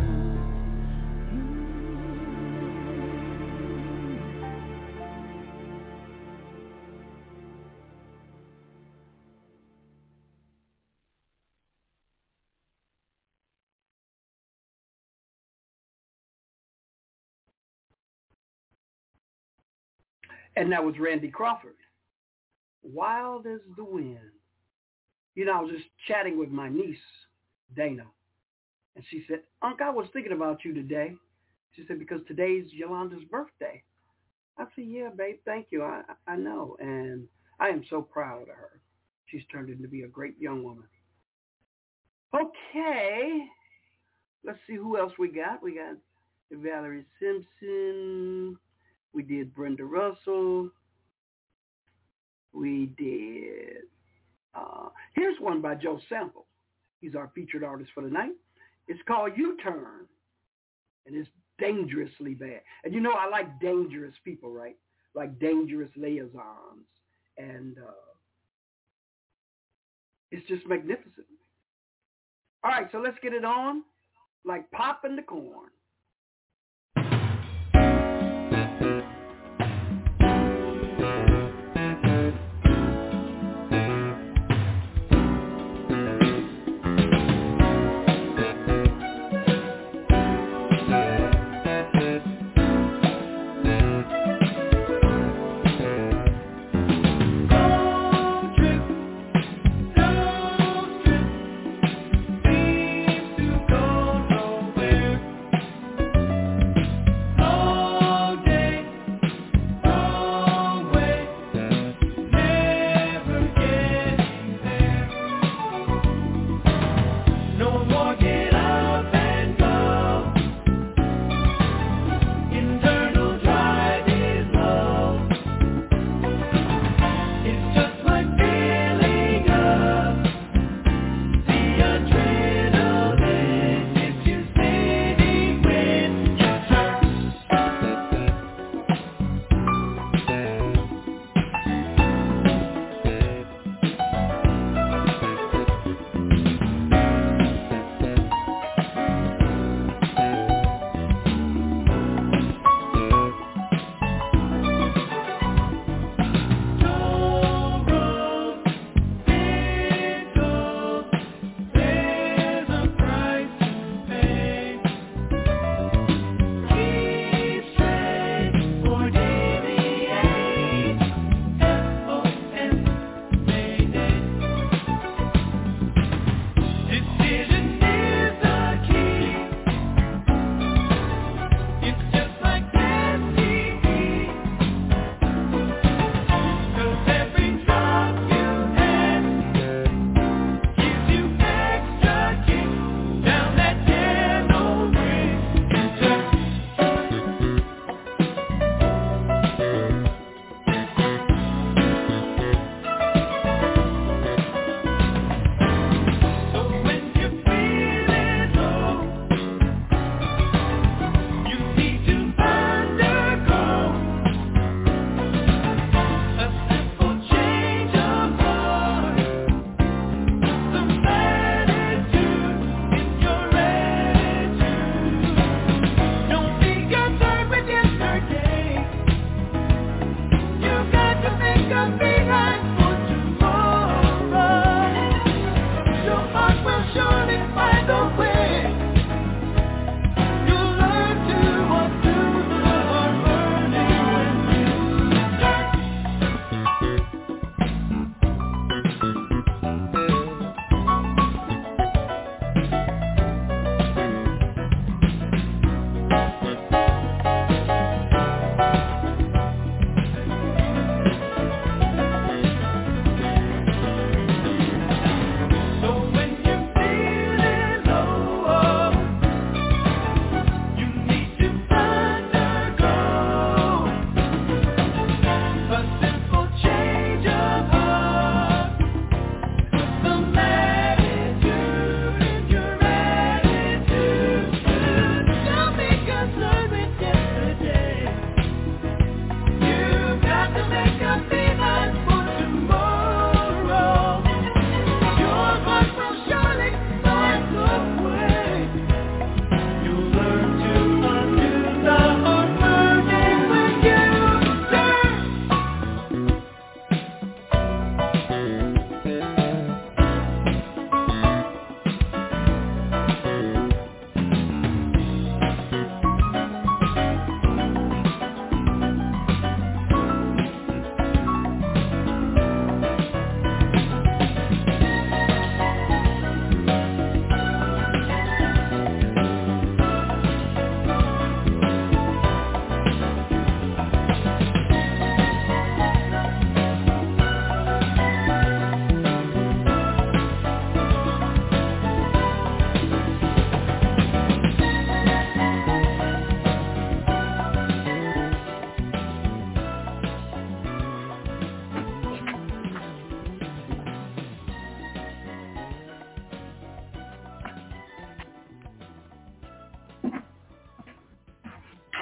And that was Randy Crawford. Wild as the wind. You know, I was just chatting with my niece, Dana, and she said, Unc, I was thinking about you today. She said, because today's Yolanda's birthday. I said, yeah, babe, thank you. I know, and I am so proud of her. She's turned into be a great young woman. Okay, let's see who else we got. We got Valerie Simpson. We did Brenda Russell. We did, here's one by Joe Sample. He's our featured artist for the night. It's called U-Turn, and it's dangerously bad. And you know I like dangerous people, right? Like dangerous liaisons. And it's just magnificent. All right, so let's get it on like popping the corn.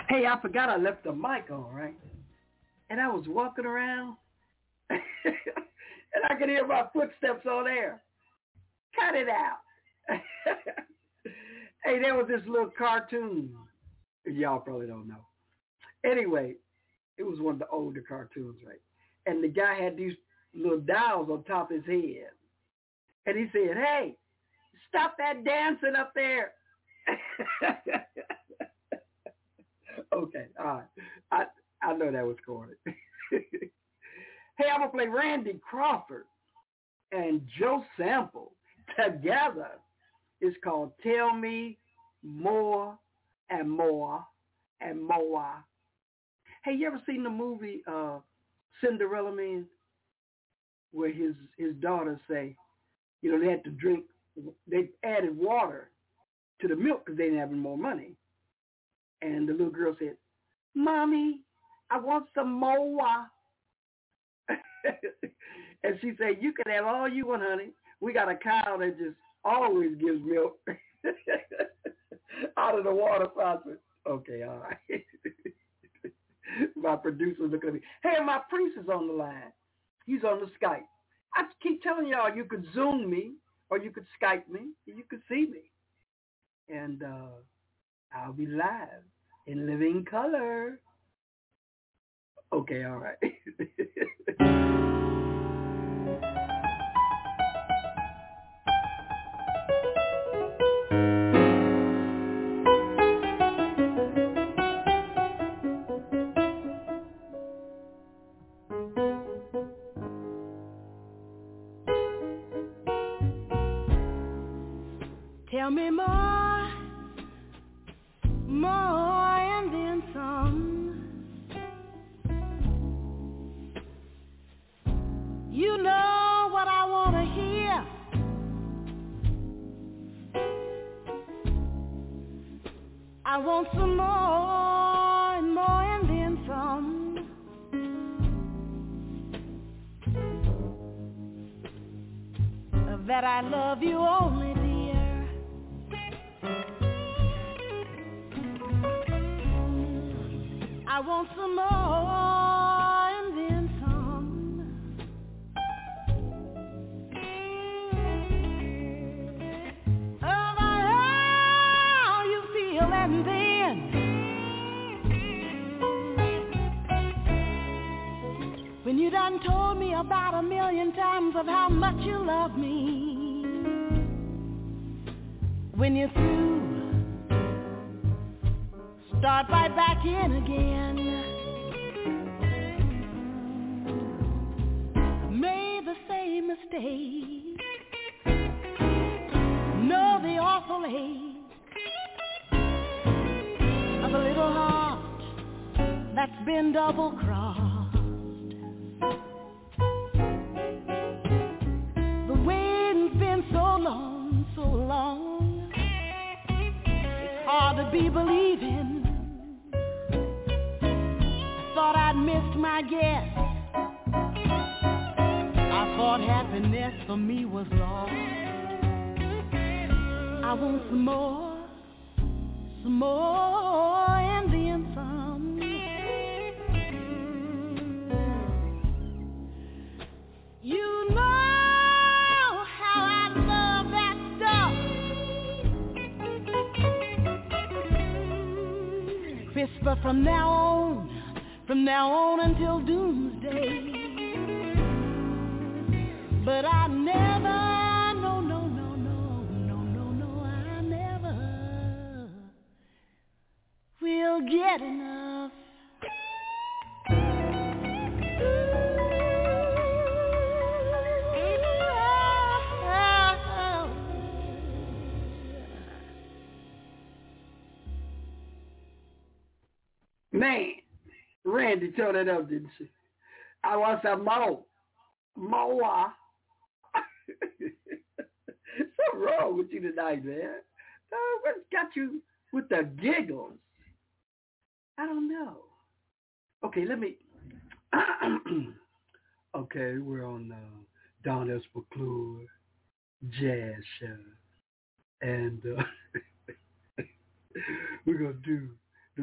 Hey, I forgot I left the mic on, right? And I was walking around, and I could hear my footsteps on air. Cut it out. Hey, there was this little cartoon. Y'all probably don't know. Anyway, it was one of the older cartoons, right? And the guy had these little dials on top of his head. And he said, hey, stop that dancing up there. Okay, all right. I know that was corny. Hey, I'm going to play Randy Crawford and Joe Sample together. It's called Tell Me More and More and More. Hey, you ever seen the movie Cinderella Man, where his daughters say, you know, they had to drink, they added water to the milk because they didn't have any more money. And the little girl said, Mommy, I want some more. And she said, you can have all you want, honey. We got a cow that just always gives milk out of the water faucet. Okay, all right. My producer's looking at me. Hey, my priest is on the line. He's on the Skype. I keep telling y'all you could Zoom me or you could Skype me. You could see me. And I'll be live in living color. Okay, all right. Tell me more, more and then some. You know what I want to hear. I want some more and more and then some. That I love you only, dear. I want some more and then some. About how you feel and then when you done told me about 1,000,000 times of how much you love me. When you're through, start right back in again. Made the same mistake. Know the awful ache of a little heart that's been double-crossed. The wind's been so long, so long. It's hard to be believing. Thought I'd missed my guess. I thought happiness for me was lost. I want some more and then some. You know how I love that stuff. Whisper from now on until doomsday. But I never, I never will get enough. Man, Randy turned it up, didn't she? I want some more. More. What's wrong with you tonight, man? What's got you with the giggles? I don't know. Okay, let me... Okay, we're on Don S. McClure Jazz Show. And we're going to do the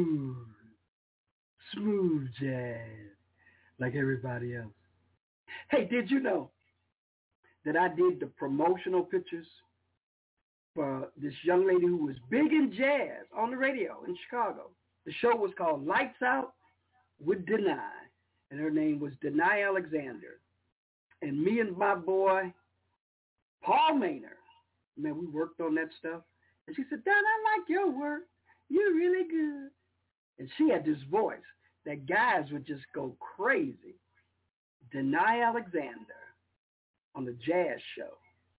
smooth jazz like everybody else. Hey, did you know that I did the promotional pictures for this young lady who was big in jazz on the radio in Chicago? The show was called Lights Out with Denai, and her name was Denai Alexander. And me and my boy, Paul Maynard, man, we worked on that stuff. And she said, Don, I like your work. You're really good. And she had this voice that guys would just go crazy. Denai Alexander on the jazz show.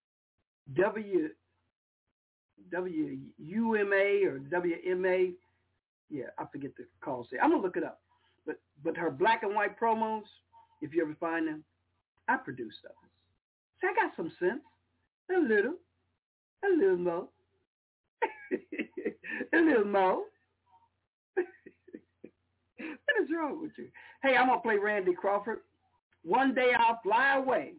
WUMA or WMA. Yeah, I forget the call. I'm going to look it up. But her black and white promos, if you ever find them, I produce those. So I got some sense. A little more. A little more. What is wrong with you? Hey, I'm going to play Randy Crawford. One Day I'll Fly Away.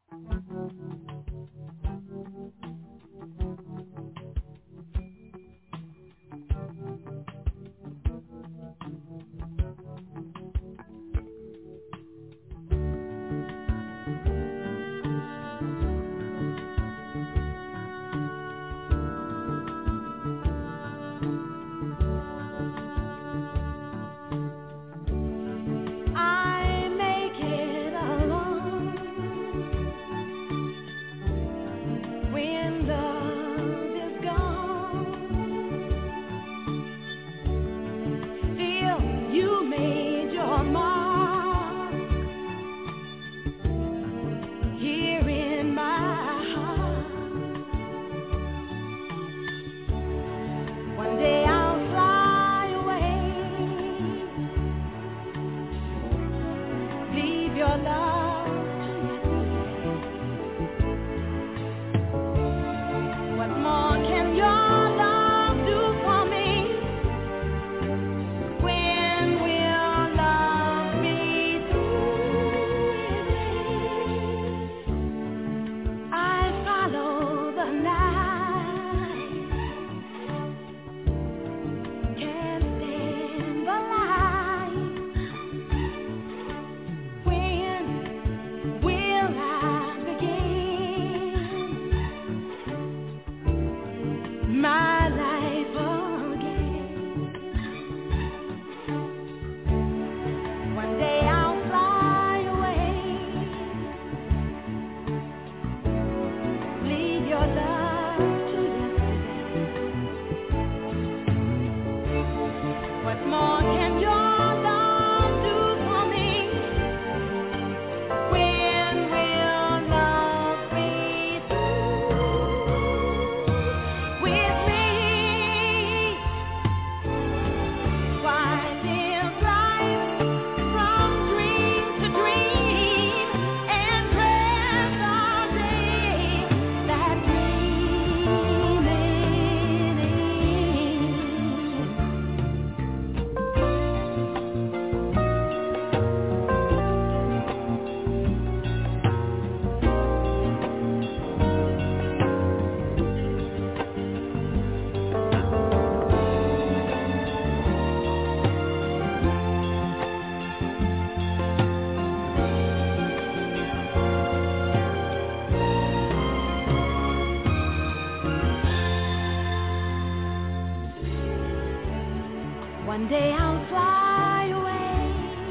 One day I'll fly away,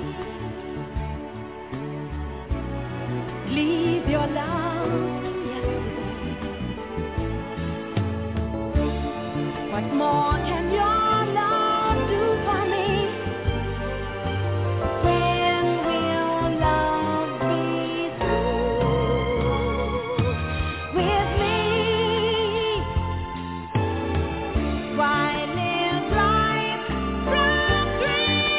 leave your love to yesterday. What more can your love do for me? When will love be through with me? Why live life from dream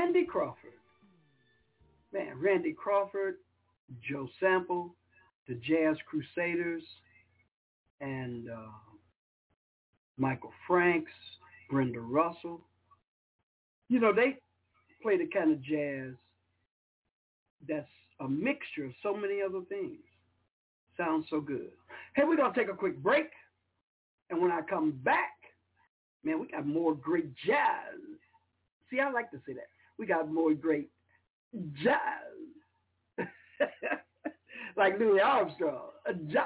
Randy Crawford. Man, Randy Crawford, Joe Sample, the Jazz Crusaders, and Michael Franks, Brenda Russell. You know, they play the kind of jazz that's a mixture of so many other things. Sounds so good. Hey, we're going to take a quick break. And when I come back, man, we got more great jazz. See, I like to say that. We got more great jazz. Like Louis Armstrong, a jazz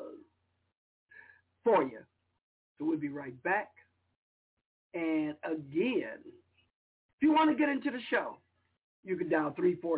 for you. So we'll be right back. And again, if you want to get into the show, you can dial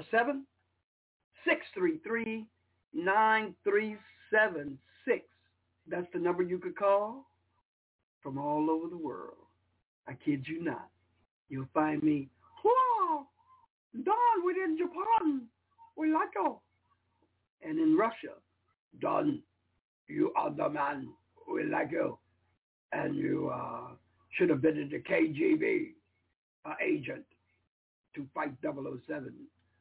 347-633-9376. That's the number you could call from all over the world. I kid you not. You'll find me, "Whoa, Don, we're in Japan. We like you." And in Russia, "Don, you are the man. We like you. And you should have been in the KGB agent to fight 007.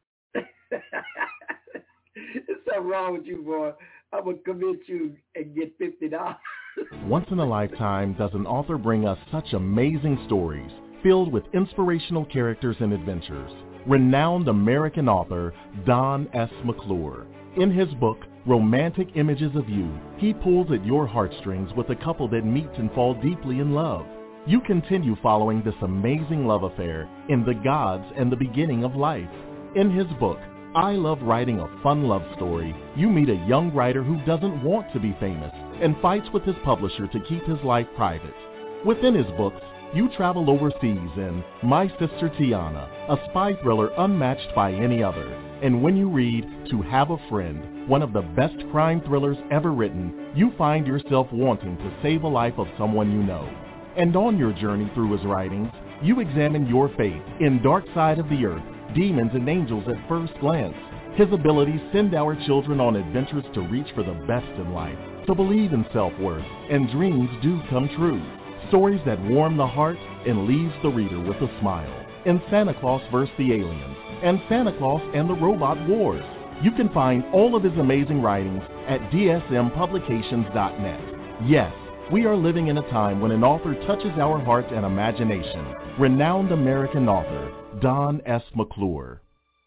There's something wrong with you, boy. I would commit you and get $50. Once in a lifetime does an author bring us such amazing stories filled with inspirational characters and adventures. Renowned American author Don S. McClure. In his book, Romantic Images of You, he pulls at your heartstrings with a couple that meet and fall deeply in love. You continue following this amazing love affair in The Gods and the Beginning of Life. In his book, I Love Writing a Fun Love Story, you meet a young writer who doesn't want to be famous and fights with his publisher to keep his life private. Within his books, you travel overseas in My Sister Tiana, a spy thriller unmatched by any other. And when you read To Have a Friend, one of the best crime thrillers ever written, you find yourself wanting to save a life of someone you know. And on your journey through his writings, you examine your fate in Dark Side of the Earth, Demons and Angels at First Glance. His abilities send our children on adventures to reach for the best in life, to believe in self-worth, and dreams do come true. Stories that warm the heart and leaves the reader with a smile. In Santa Claus vs. the Aliens and Santa Claus and the Robot Wars. You can find all of his amazing writings at dsmpublications.net. Yes, we are living in a time when an author touches our hearts and imagination. Renowned American author Don S. McClure.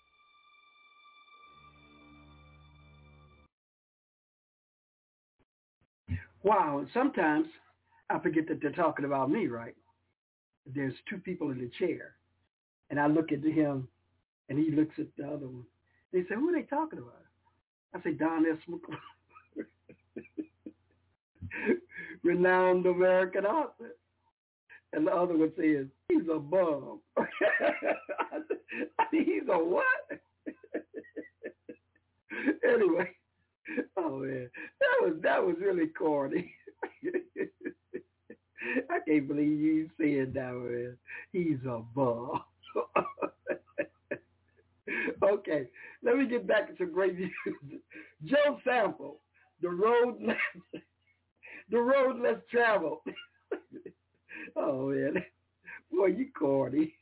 Wow, and sometimes I forget that they're talking about me, right? There's two people in the chair, and I look at him, and he looks at the other one. They say, "Who are they talking about?" I say, "Don S. McClure." Renowned American author. And the other one says, "He's a bum." He's a what? Anyway, oh man, that was really corny. I can't believe you said that, man. He's a bum. Okay, let me get back to some great news. Joe Sample, the road less traveled. Oh man, boy, you corny.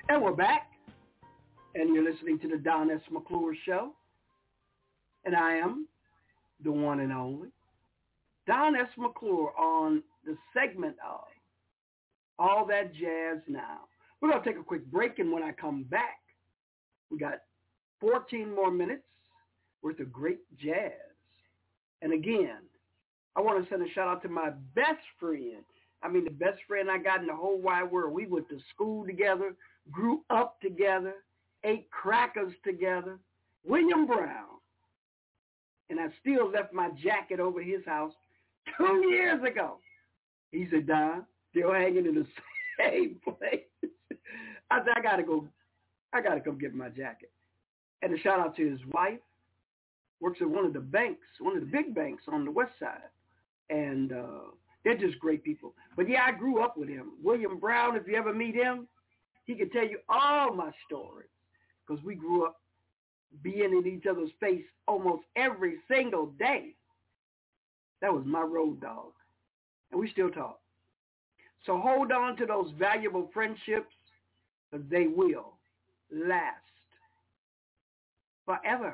And we're back, and you're listening to the Don S. McClure Show, and I am the one and only Don S. McClure on the segment of All That Jazz Now. We're going to take a quick break, and when I come back, we got 14 more minutes worth of great jazz. And again, I want to send a shout out to my best friend. I mean, the best friend I got in the whole wide world. We went to school together, grew up together, ate crackers together, William Brown. And I still left my jacket over his house 2 years ago. He said, Don, still hanging in the same place. I said, I got to come get my jacket. And a shout out to his wife. Works at one of the banks, one of the big banks on the west side. And they're just great people. But yeah, I grew up with him. William Brown, if you ever meet him, he can tell you all my stories because we grew up being in each other's face almost every single day. That was my road dog. And we still talk. So hold on to those valuable friendships because they will last forever.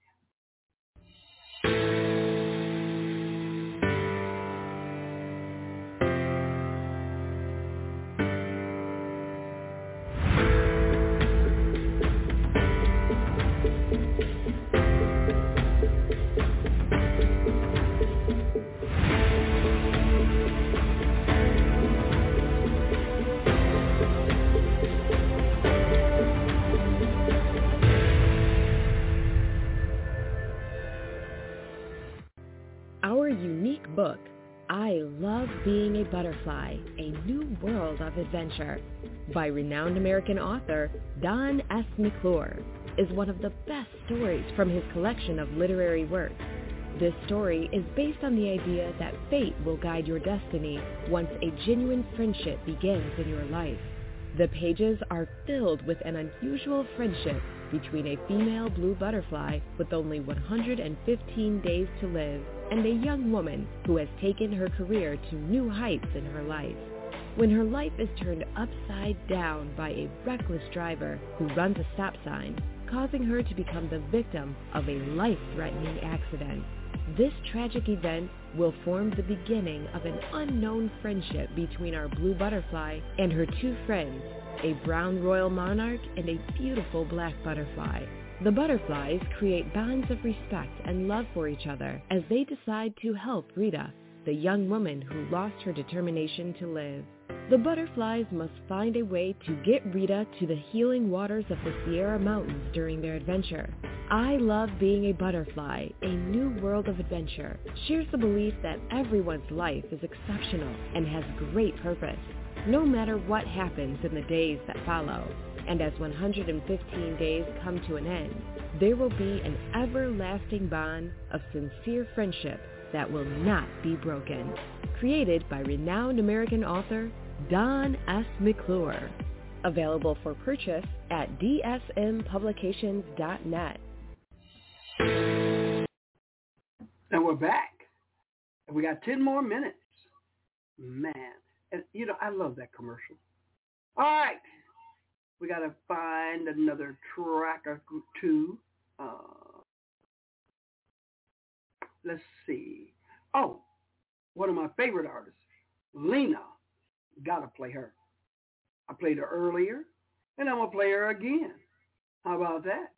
Our unique book, I Love Being a Butterfly, A New World of Adventure, by renowned American author Don S. McClure, is one of the best stories from his collection of literary works. This story is based on the idea that fate will guide your destiny once a genuine friendship begins in your life. The pages are filled with an unusual friendship between a female blue butterfly with only 115 days to live and a young woman who has taken her career to new heights in her life. When her life is turned upside down by a reckless driver who runs a stop sign, causing her to become the victim of a life-threatening accident. This tragic event will form the beginning of an unknown friendship between our blue butterfly and her two friends, a brown royal monarch and a beautiful black butterfly. The butterflies create bonds of respect and love for each other as they decide to help Rita, the young woman who lost her determination to live. The butterflies must find a way to get Rita to the healing waters of the Sierra Mountains during their adventure. I Love Being a Butterfly, A New World of Adventure shares the belief that everyone's life is exceptional and has great purpose, no matter what happens in the days that follow. And as 115 days come to an end, there will be an everlasting bond of sincere friendship that will not be broken. Created by renowned American author Don S. McClure. Available for purchase at dsmpublications.net. And we're back. And we got 10 more minutes. Man. And, you know, I love that commercial. All right. We got to find another track or two. Let's see. Oh, one of my favorite artists, Lena. Got to play her. I played her earlier, and I'm going to play her again. How about that?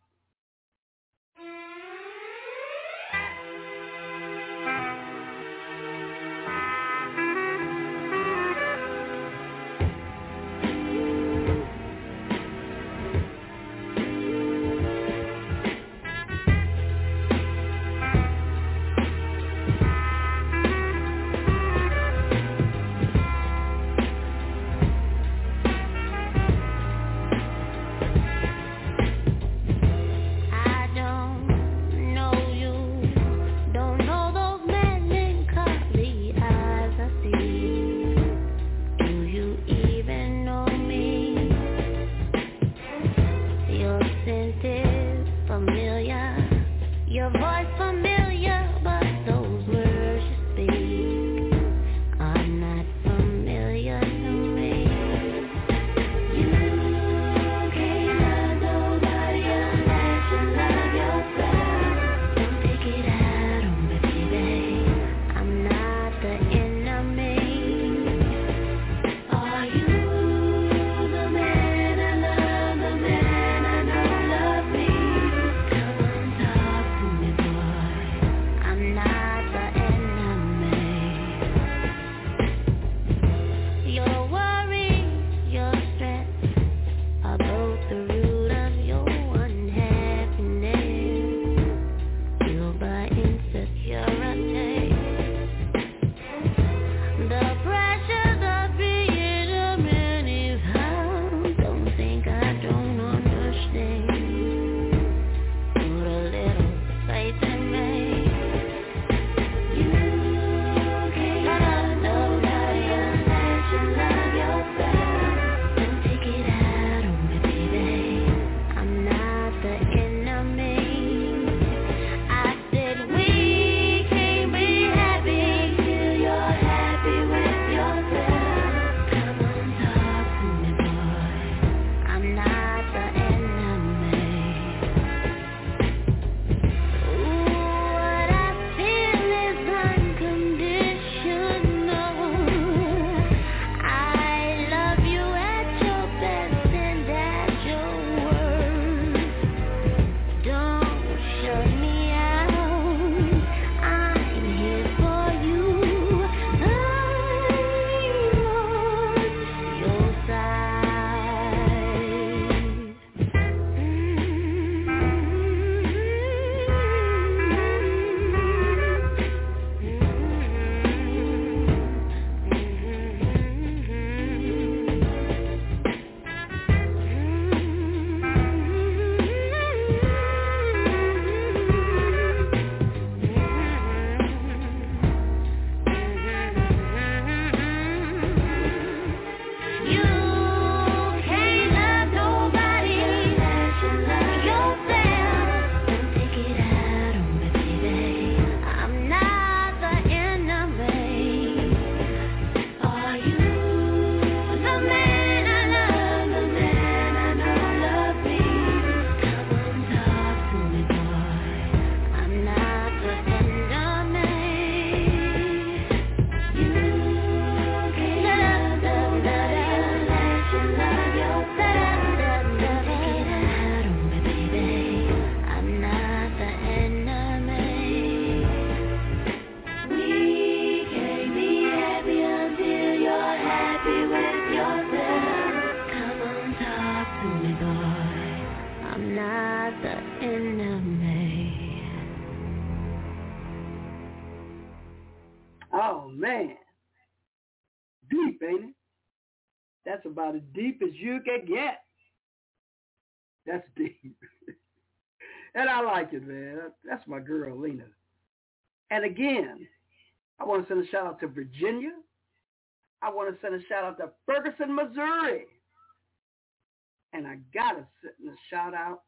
Oh, man. Deep, ain't it? That's about as deep as you can get. That's deep. And I like it, man. That's my girl, Lena. And again, I want to send a shout out to Virginia. I want to send a shout out to Ferguson, Missouri. And I got to send a shout out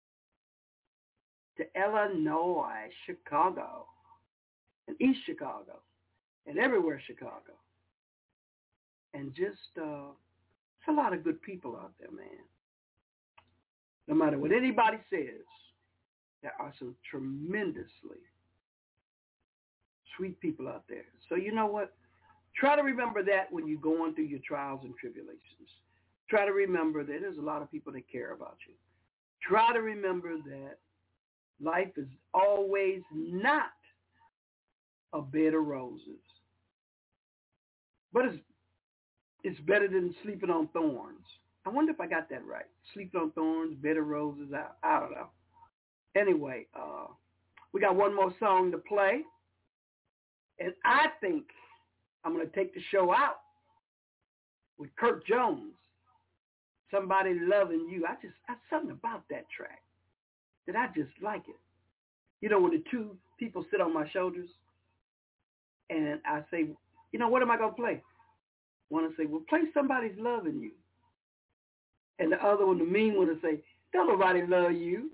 to Illinois, Chicago, and East Chicago, and everywhere Chicago. And just, it's a lot of good people out there, man. No matter what anybody says, there are some tremendously sweet people out there. So you know what? Try to remember that when you're going through your trials and tribulations. Try to remember that there's a lot of people that care about you. Try to remember that life is always not a bed of roses. But it's better than sleeping on thorns. I wonder if I got that right. Sleeping on thorns, bed of roses, I don't know. Anyway, we got one more song to play. And I think I'm going to take the show out with Kirk Jones, Somebody Loving You. I something about that track that I just like it. You know, when the two people sit on my shoulders and I say, you know, what am I going to play? One to say, well, play Somebody's Loving You. And the other one, the mean one, to say, don't nobody love you.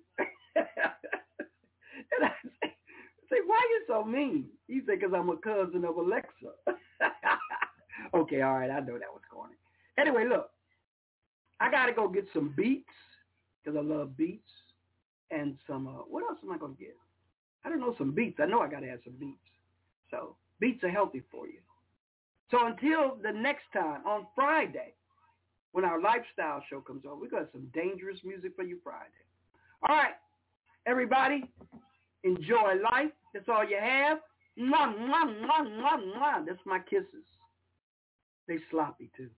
And I say, why you so mean? He said, because I'm a cousin of Alexa. Okay, all right, I know that was corny. Anyway, look, I got to go get some beats because I love beats. And some, what else am I going to get? I don't know, some beats. I know I got to have some beats. So beats are healthy for you. So until the next time, on Friday, when our lifestyle show comes on, we got some dangerous music for you Friday. All right, everybody, enjoy life. That's all you have. Mwah, mwah, mwah, mwah, mwah. That's my kisses. They sloppy, too.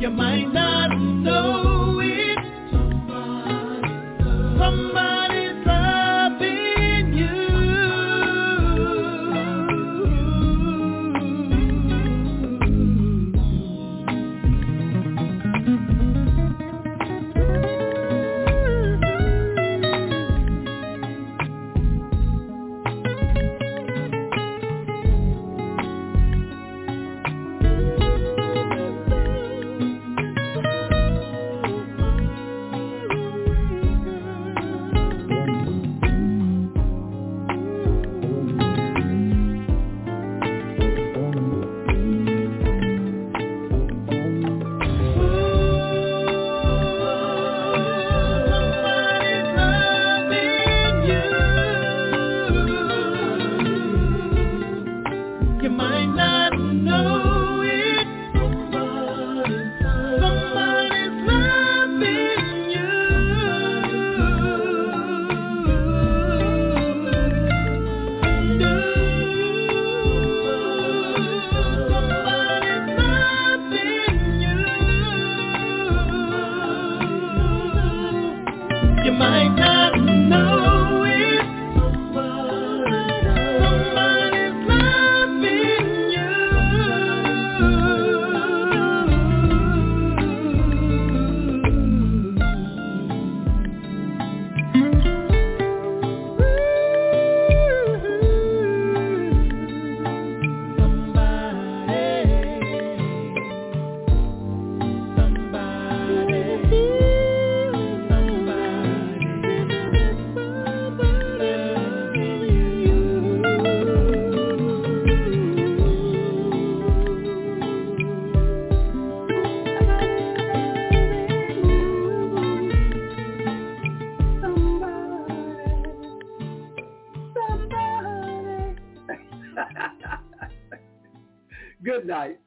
You might not know it. Somebody's loving you. Good night.